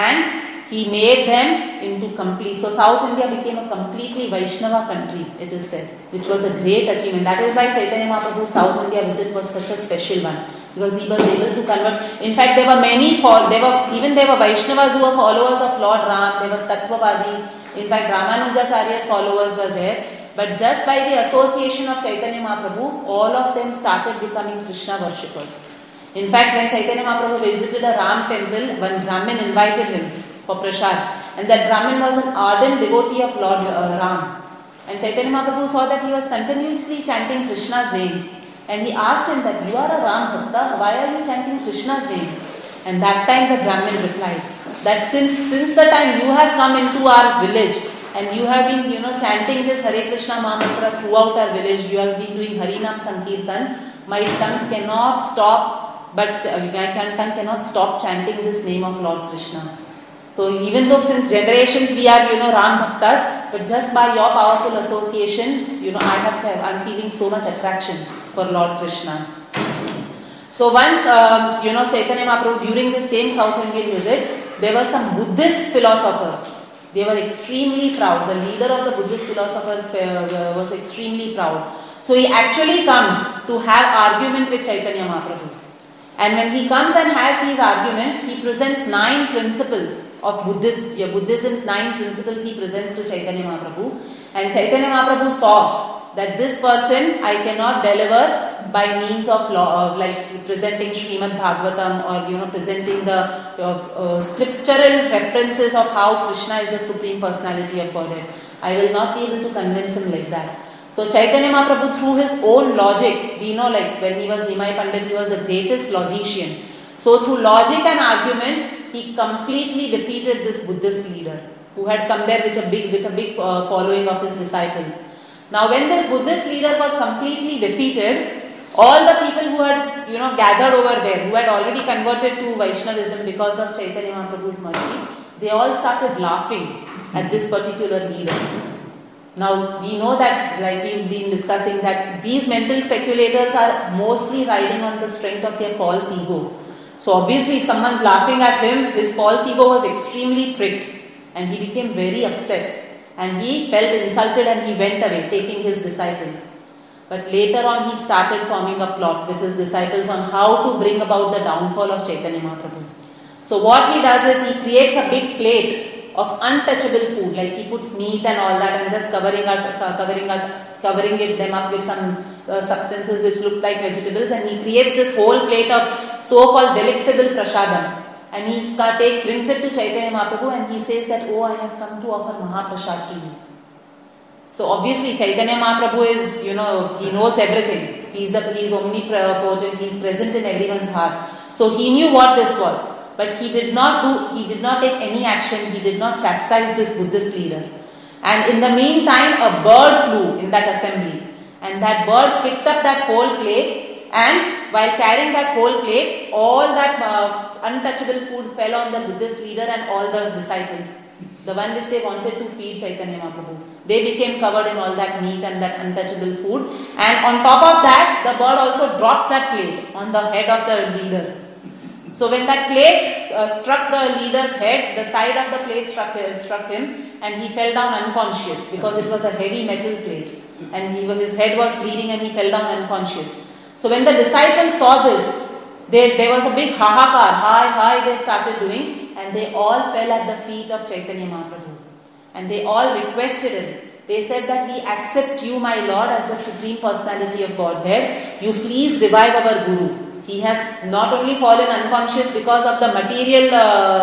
and he made them into complete. So South India became a completely Vaishnava country, it is said, which was a great achievement. That is why Chaitanya Mahaprabhu's South India visit was such a special one, because he was able to convert. In fact, there were many, there were even there were Vaishnavas who were followers of Lord Ram, there were Tattvavadis. In fact, Ramanujacharya's followers were there. But just by the association of Chaitanya Mahaprabhu, all of them started becoming Krishna worshippers. In fact, when Chaitanya Mahaprabhu visited a Ram temple, one Brahmin invited him for prasad, and that Brahmin was an ardent devotee of Lord uh, Ram. And Chaitanya Mahaprabhu saw that he was continuously chanting Krishna's names, and he asked him that, "You are a Ram Bhakta, why are you chanting Krishna's name?" And that time the Brahmin replied that since since the time you have come into our village and you have been, you know, chanting this Hare Krishna Mahamantra throughout our village, you have been doing Harinam Sankirtan, my tongue cannot stop, but uh, my tongue cannot stop chanting this name of Lord Krishna. So even though since generations we are, you know, Ram Bhaktas, but just by your powerful association, you know, I have, I'm feeling so much attraction for Lord Krishna. So once, um, you know, Chaitanya Mahaprabhu, during the same South Indian visit, there were some Buddhist philosophers. They were extremely proud. The leader of the Buddhist philosophers uh, was extremely proud. So he actually comes to have argument with Chaitanya Mahaprabhu. And when he comes and has these arguments, he presents nine principles of Buddhist, yeah, Buddhism's nine principles he presents to Chaitanya Mahaprabhu. And Chaitanya Mahaprabhu saw that this person I cannot deliver by means of law, uh, like presenting Srimad Bhagavatam, or, you know, presenting the uh, uh, scriptural references of how Krishna is the Supreme Personality of Godhead. I will not be able to convince him like that. So Chaitanya Mahaprabhu, through his own logic, we know, like when he was Nimai Pandit, he was the greatest logician. So through logic and argument, he completely defeated this Buddhist leader who had come there with a big, with a big uh, following of his disciples. Now when this Buddhist leader got completely defeated, all the people who had, you know, gathered over there, who had already converted to Vaishnavism because of Chaitanya Mahaprabhu's mercy, they all started laughing at this particular leader. Now we know that, like we've been discussing, that these mental speculators are mostly riding on the strength of their false ego. So obviously if someone's laughing at him, his false ego was extremely pricked and he became very upset and he felt insulted and he went away, taking his disciples. But later on he started forming a plot with his disciples on how to bring about the downfall of Chaitanya Mahaprabhu. So what he does is he creates a big plate of untouchable food, like he puts meat and all that and just covering up, uh, covering up, covering it them up with some uh, substances which look like vegetables, and he creates this whole plate of so-called delectable prasadam, and he start, take, brings it to Chaitanya Mahaprabhu and he says that, oh, I have come to offer Mahaprasad to you. So obviously Chaitanya Mahaprabhu is, you know, he knows everything. He is the, he is omnipotent, he is present in everyone's heart. So he knew what this was. But he did not do, he did not take any action, he did not chastise this Buddhist leader. And in the meantime, a bird flew in that assembly. And that bird picked up that whole plate, and while carrying that whole plate, all that uh, untouchable food fell on the Buddhist leader and all the disciples. The one which they wanted to feed Chaitanya Mahaprabhu. They became covered in all that meat and that untouchable food. And on top of that, the bird also dropped that plate on the head of the leader. So when that plate uh, struck the leader's head, the side of the plate struck, uh, struck him and he fell down unconscious because it was a heavy metal plate. And he, his head was bleeding and he fell down unconscious. So when the disciples saw this, they, there was a big hahakar, hi, hi they started doing, and they all fell at the feet of Chaitanya Mahaprabhu. And they all requested him. They said that we accept you, my Lord, as the Supreme Personality of Godhead. You please revive our Guru. He has not only fallen unconscious because of the material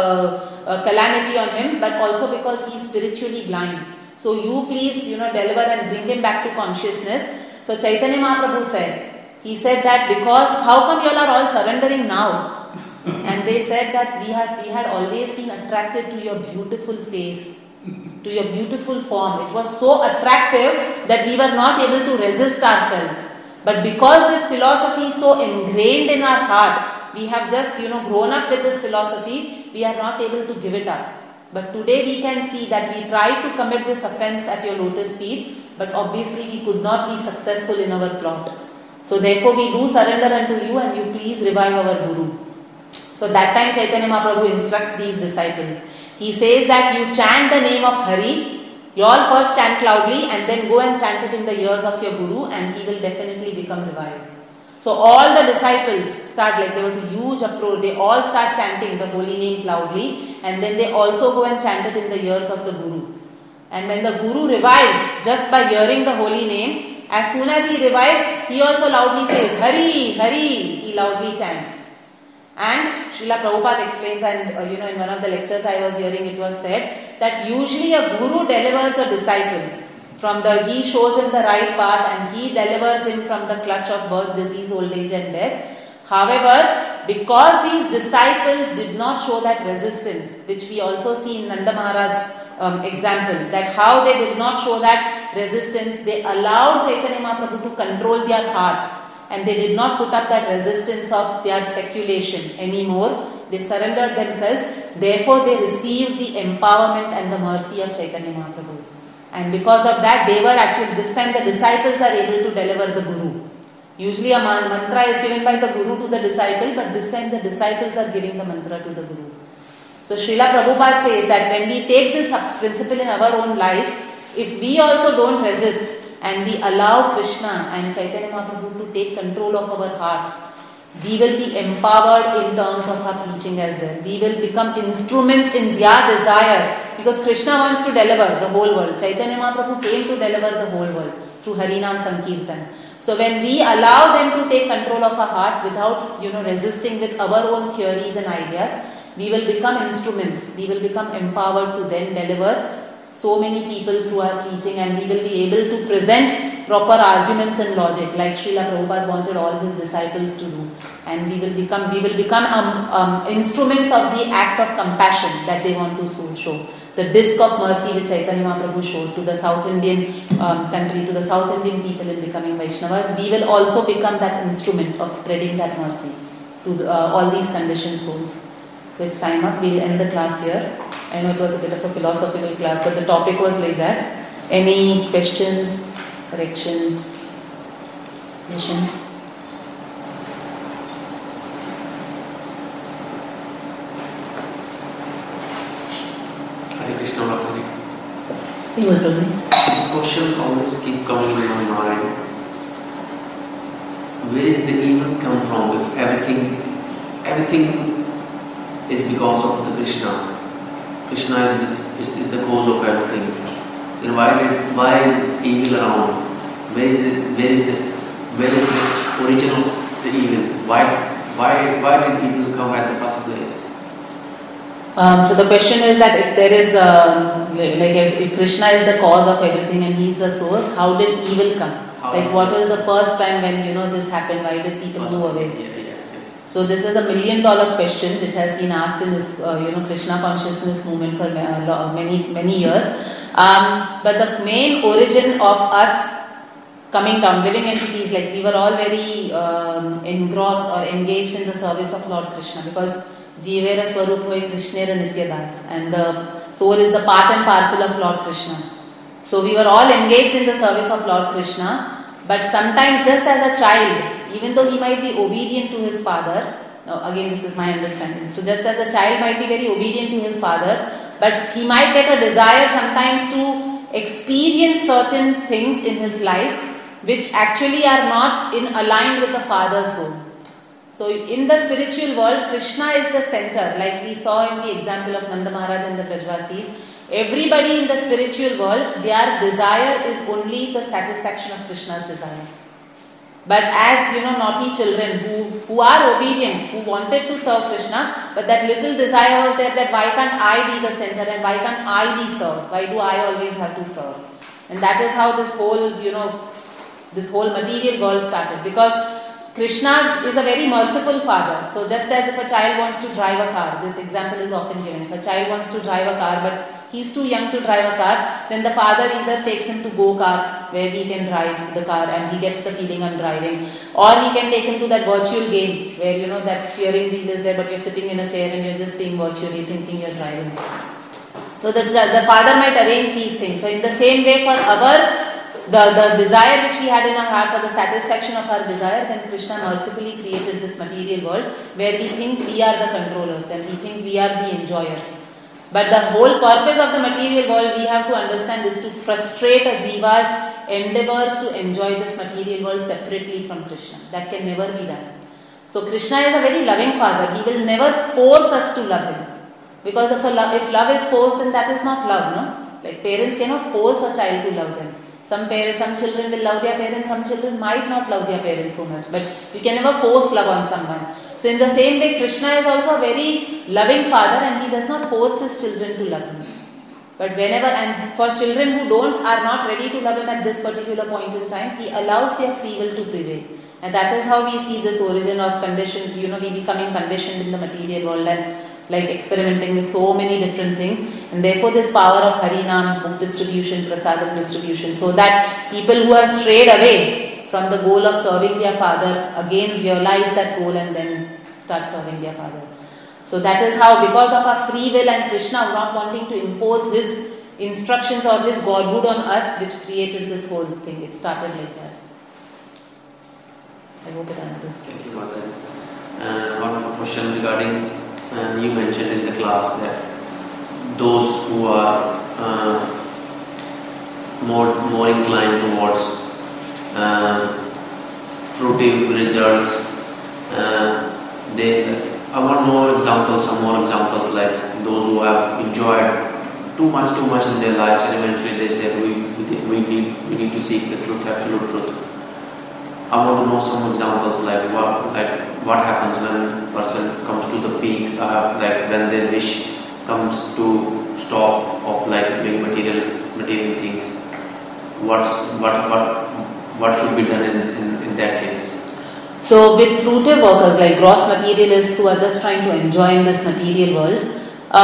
uh, uh, calamity on him, but also because he is spiritually blind. So you please, you know, deliver and bring him back to consciousness. So Chaitanya Mahaprabhu said, he said that because, how come you all are all surrendering now? And they said that we had, we had always been attracted to your beautiful face, to your beautiful form. It was so attractive that we were not able to resist ourselves. But because this philosophy is so ingrained in our heart, we have just, you know, grown up with this philosophy, we are not able to give it up. But today we can see that we tried to commit this offense at your lotus feet, but obviously we could not be successful in our plot. So therefore we do surrender unto you and you please revive our Guru. So that time Chaitanya Mahaprabhu instructs these disciples. He says that you chant the name of Hari. You all first chant loudly and then go and chant it in the ears of your Guru and he will definitely become revived. So all the disciples start, like there was a huge uproar, they all start chanting the holy names loudly and then they also go and chant it in the ears of the Guru. And when the Guru revives just by hearing the holy name, as soon as he revives, he also loudly says, Hari, Hari, he loudly chants. And Srila Prabhupada explains, and uh, you know, in one of the lectures I was hearing, it was said that usually a guru delivers a disciple from the, he shows him the right path and he delivers him from the clutch of birth, disease, old age and death. However, because these disciples did not show that resistance, which we also see in Nanda Maharaj's um, example, that how they did not show that resistance, they allowed Chaitanya Mahaprabhu to control their hearts. And they did not put up that resistance of their speculation anymore. They surrendered themselves. Therefore, they received the empowerment and the mercy of Chaitanya Mahaprabhu. And because of that, they were actually, this time the disciples are able to deliver the Guru. Usually a mantra is given by the Guru to the disciple, but this time the disciples are giving the mantra to the Guru. So Srila Prabhupada says that when we take this principle in our own life, if we also don't resist, and we allow Krishna and Chaitanya Mahaprabhu to take control of our hearts, we will be empowered in terms of our preaching as well. We will become instruments in their desire, because Krishna wants to deliver the whole world. Chaitanya Mahaprabhu came to deliver the whole world through Harinam Sankirtan. So when we allow them to take control of our heart without, you know, resisting with our own theories and ideas, we will become instruments. We will become empowered to then deliver so many people through our preaching, and we will be able to present proper arguments and logic, like Srila Prabhupada wanted all his disciples to do, and we will become we will become um, um, instruments of the act of compassion that they want to show. The disc of mercy which Chaitanya Mahaprabhu showed to the South Indian um, country, to the South Indian people in becoming Vaishnavas, we will also become that instrument of spreading that mercy to the, uh, all these conditioned souls. So it's time up. We'll end the class here. I know it was a bit of a philosophical class, but the topic was like that. Any questions, corrections, questions? Hare Krishna, Mataji. You will probably. This question always keep coming in my mind. Where is the evil come from? If everything, everything is because of the Krishna. Krishna is this is, is the cause of everything. Then why did why is evil around? Where is the where is the where is the origin of the evil? Why why why did evil come at the first place? Um, so the question is that if there is um, like if, if Krishna is the cause of everything and he is the source, how did evil come? How like what was the first time when you know this happened? Why did people first move away? Yeah, yeah, yeah. So this is a million dollar question which has been asked in this uh, you know Krishna consciousness movement for many many years. Um, but the main origin of us coming down, living entities, like we were all very um, engrossed or engaged in the service of Lord Krishna, because Jivera Swarup Hoy Krishnera Nityadas, and the soul is the part and parcel of Lord Krishna. So we were all engaged in the service of Lord Krishna, but sometimes just as a child, even though he might be obedient to his father, now again this is my understanding, so just as a child might be very obedient to his father, but he might get a desire sometimes to experience certain things in his life which actually are not in aligned with the father's goal. So in the spiritual world, Krishna is the center, like we saw in the example of Nanda Maharaj and the Brajvasis. Everybody in the spiritual world, their desire is only the satisfaction of Krishna's desire. But as you know, naughty children who, who are obedient, who wanted to serve Krishna, but that little desire was there that why can't I be the center and why can't I be served? Why do I always have to serve? And that is how this whole, you know, this whole material world started. Because Krishna is a very merciful father. So just as if a child wants to drive a car, this example is often given. If a child wants to drive a car but he's too young to drive a car, then the father either takes him to go-kart where he can drive the car and he gets the feeling of driving, or he can take him to that virtual games where you know that steering wheel is there but you're sitting in a chair and you're just being virtually thinking you're driving. So the, the father might arrange these things. So in the same way for our The, the desire which we had in our heart, for the satisfaction of our desire, then Krishna mercifully created this material world where we think we are the controllers and we think we are the enjoyers. But the whole purpose of the material world, we have to understand, is to frustrate a jiva's endeavors to enjoy this material world separately from Krishna. That can never be done. So Krishna is a very loving father. He will never force us to love him. Because if, a lo- if love is forced, then that is not love, no? Like parents cannot force a child to love them. Some parents, some children will love their parents, some children might not love their parents so much. But you can never force love on someone. So in the same way, Krishna is also a very loving father and he does not force his children to love him. But whenever, and for children who don't, are not ready to love him at this particular point in time, he allows their free will to prevail. And that is how we see this origin of condition, you know, we becoming conditioned in the material world and like experimenting with so many different things, and therefore this power of Harinam, book distribution, prasadam distribution, so that people who have strayed away from the goal of serving their father again realize that goal and then start serving their father. So that is how, because of our free will and Krishna not wanting to impose his instructions or his godhood on us, which created this whole thing. It started like that. I hope it answers. Thank you, Mata. Uh, one more question regarding And you mentioned in the class that those who are uh, more more inclined towards uh, fruitive results, uh, they. I want more examples, some more examples, like those who have enjoyed too much, too much in their lives, and eventually they said we we need we need to seek the truth, absolute truth. I want to know some examples, like what like what happens when a person comes to the peak, uh, like when their wish comes to stop of like doing material material things. What's what what what should be done in, in, in that case? So with fruitive workers like gross materialists who are just trying to enjoy in this material world,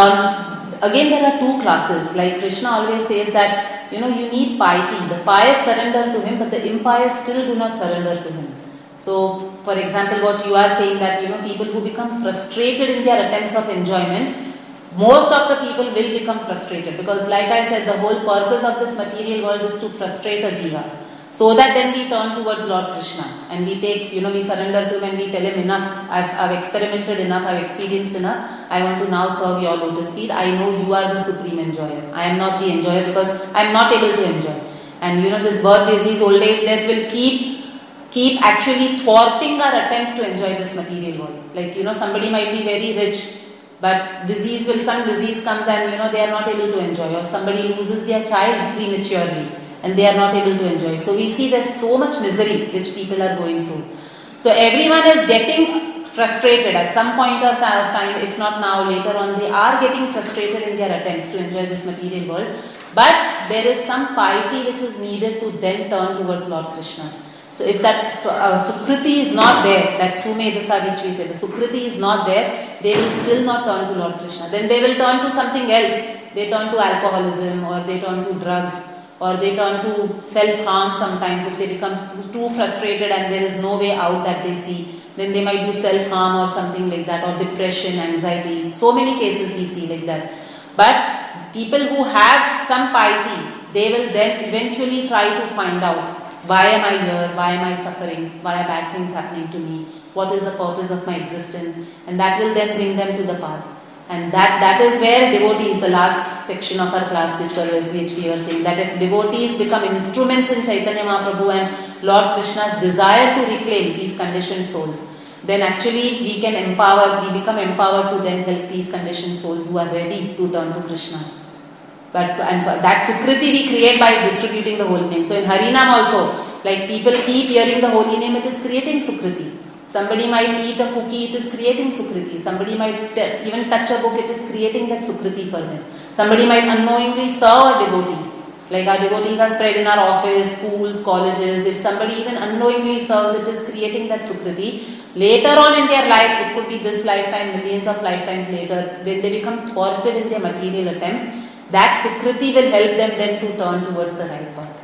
um, again there are two classes. Like Krishna always says that, you know, you need piety. The pious surrender to him, but the impious still do not surrender to him. So, for example, what you are saying that, you know, people who become frustrated in their attempts of enjoyment, most of the people will become frustrated, because like I said, the whole purpose of this material world is to frustrate a jiva. So that then we turn towards Lord Krishna and we take, you know, we surrender to him and we tell him, enough, I've, I've experimented enough, I've experienced enough, I want to now serve your lotus feet. I know you are the supreme enjoyer. I am not the enjoyer because I am not able to enjoy. And you know, this birth, disease, old age, death will keep keep actually thwarting our attempts to enjoy this material world. Like, you know, somebody might be very rich, but disease will, some disease comes and, you know, they are not able to enjoy, or somebody loses their child prematurely and they are not able to enjoy. So we see there's so much misery which people are going through. So everyone is getting frustrated at some point of time, if not now, later on, they are getting frustrated in their attempts to enjoy this material world. But there is some piety which is needed to then turn towards Lord Krishna. So if that uh, Sukriti is not there, that Sumedasa which we say, the Sukriti is not there, they will still not turn to Lord Krishna. Then they will turn to something else. They turn to alcoholism, or they turn to drugs, or they turn to self-harm sometimes. If they become too frustrated and there is no way out that they see, then they might do self-harm or something like that, or depression, anxiety. So many cases we see like that. But people who have some piety, they will then eventually try to find out, why am I here? Why am I suffering? Why are bad things happening to me? What is the purpose of my existence? And that will then bring them to the path. And that, that is where devotees, the last section of our class which, was, which we were saying, that if devotees become instruments in Chaitanya Mahaprabhu and Lord Krishna's desire to reclaim these conditioned souls, then actually we can empower, we become empowered to then help these conditioned souls who are ready to turn to Krishna. But and that Sukriti we create by distributing the holy name. So in Harinam also, like people keep hearing the holy name, it is creating Sukriti. Somebody might eat a cookie, it is creating Sukriti. Somebody might t- even touch a book, it is creating that Sukriti for them. Somebody might unknowingly serve a devotee. Like our devotees are spread in our office, schools, colleges. If somebody even unknowingly serves, it is creating that Sukriti. Later on in their life, it could be this lifetime, millions of lifetimes later, when they become thwarted in their material attempts, that Sukriti will help them then to turn towards the right path.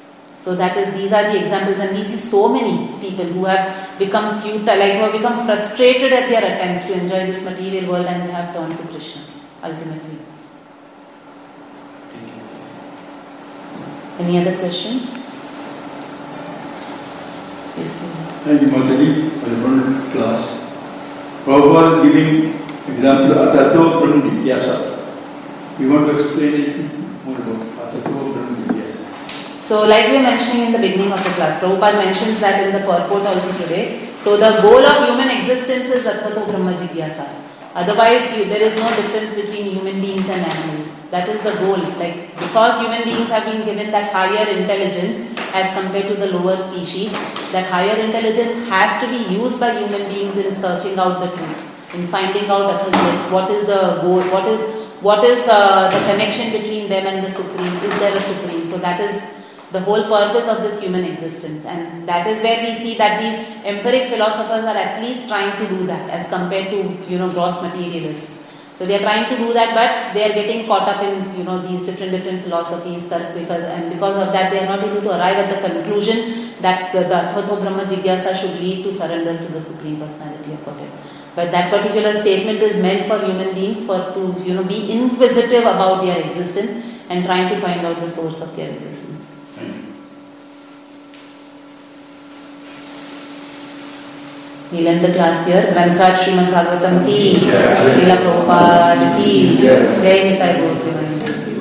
So that is, these are the examples, and we see so many people who have become futile, like who have become frustrated at their attempts to enjoy this material world, and they have turned to Krishna ultimately. Thank you. Any other questions? Yes, Thank you, Mataji, for the wonderful class. Prabhupada is giving example of Atato Brahma Jigyasa. You want to explain it more about Atato Brahma Jigyasa? So, like we were mentioning in the beginning of the class, Prabhupada mentions that in the purport also today. So, the goal of human existence is Atato Brahma Jigyasa. Otherwise, you, there is no difference between human beings and animals. That is the goal. Like, because human beings have been given that higher intelligence as compared to the lower species, that higher intelligence has to be used by human beings in searching out the truth, in finding out what is the goal, what is what is uh, the connection between them and the Supreme. Is there a Supreme? So that is the whole purpose of this human existence, and that is where we see that these empiric philosophers are at least trying to do that as compared to, you know, gross materialists. So they are trying to do that, but they are getting caught up in, you know, these different different philosophies, because and because of that they are not able to arrive at the conclusion that the, the Atato Brahma Jigyasa should lead to surrender to the Supreme Personality of Godhead. But that particular statement is meant for human beings for to, you know, be inquisitive about their existence and trying to find out the source of their existence. We'll end the class here. Granthraj Srimad Bhagavatam ki, Srila Prabhupada ki, Jai Nitai Gaur Premanandi.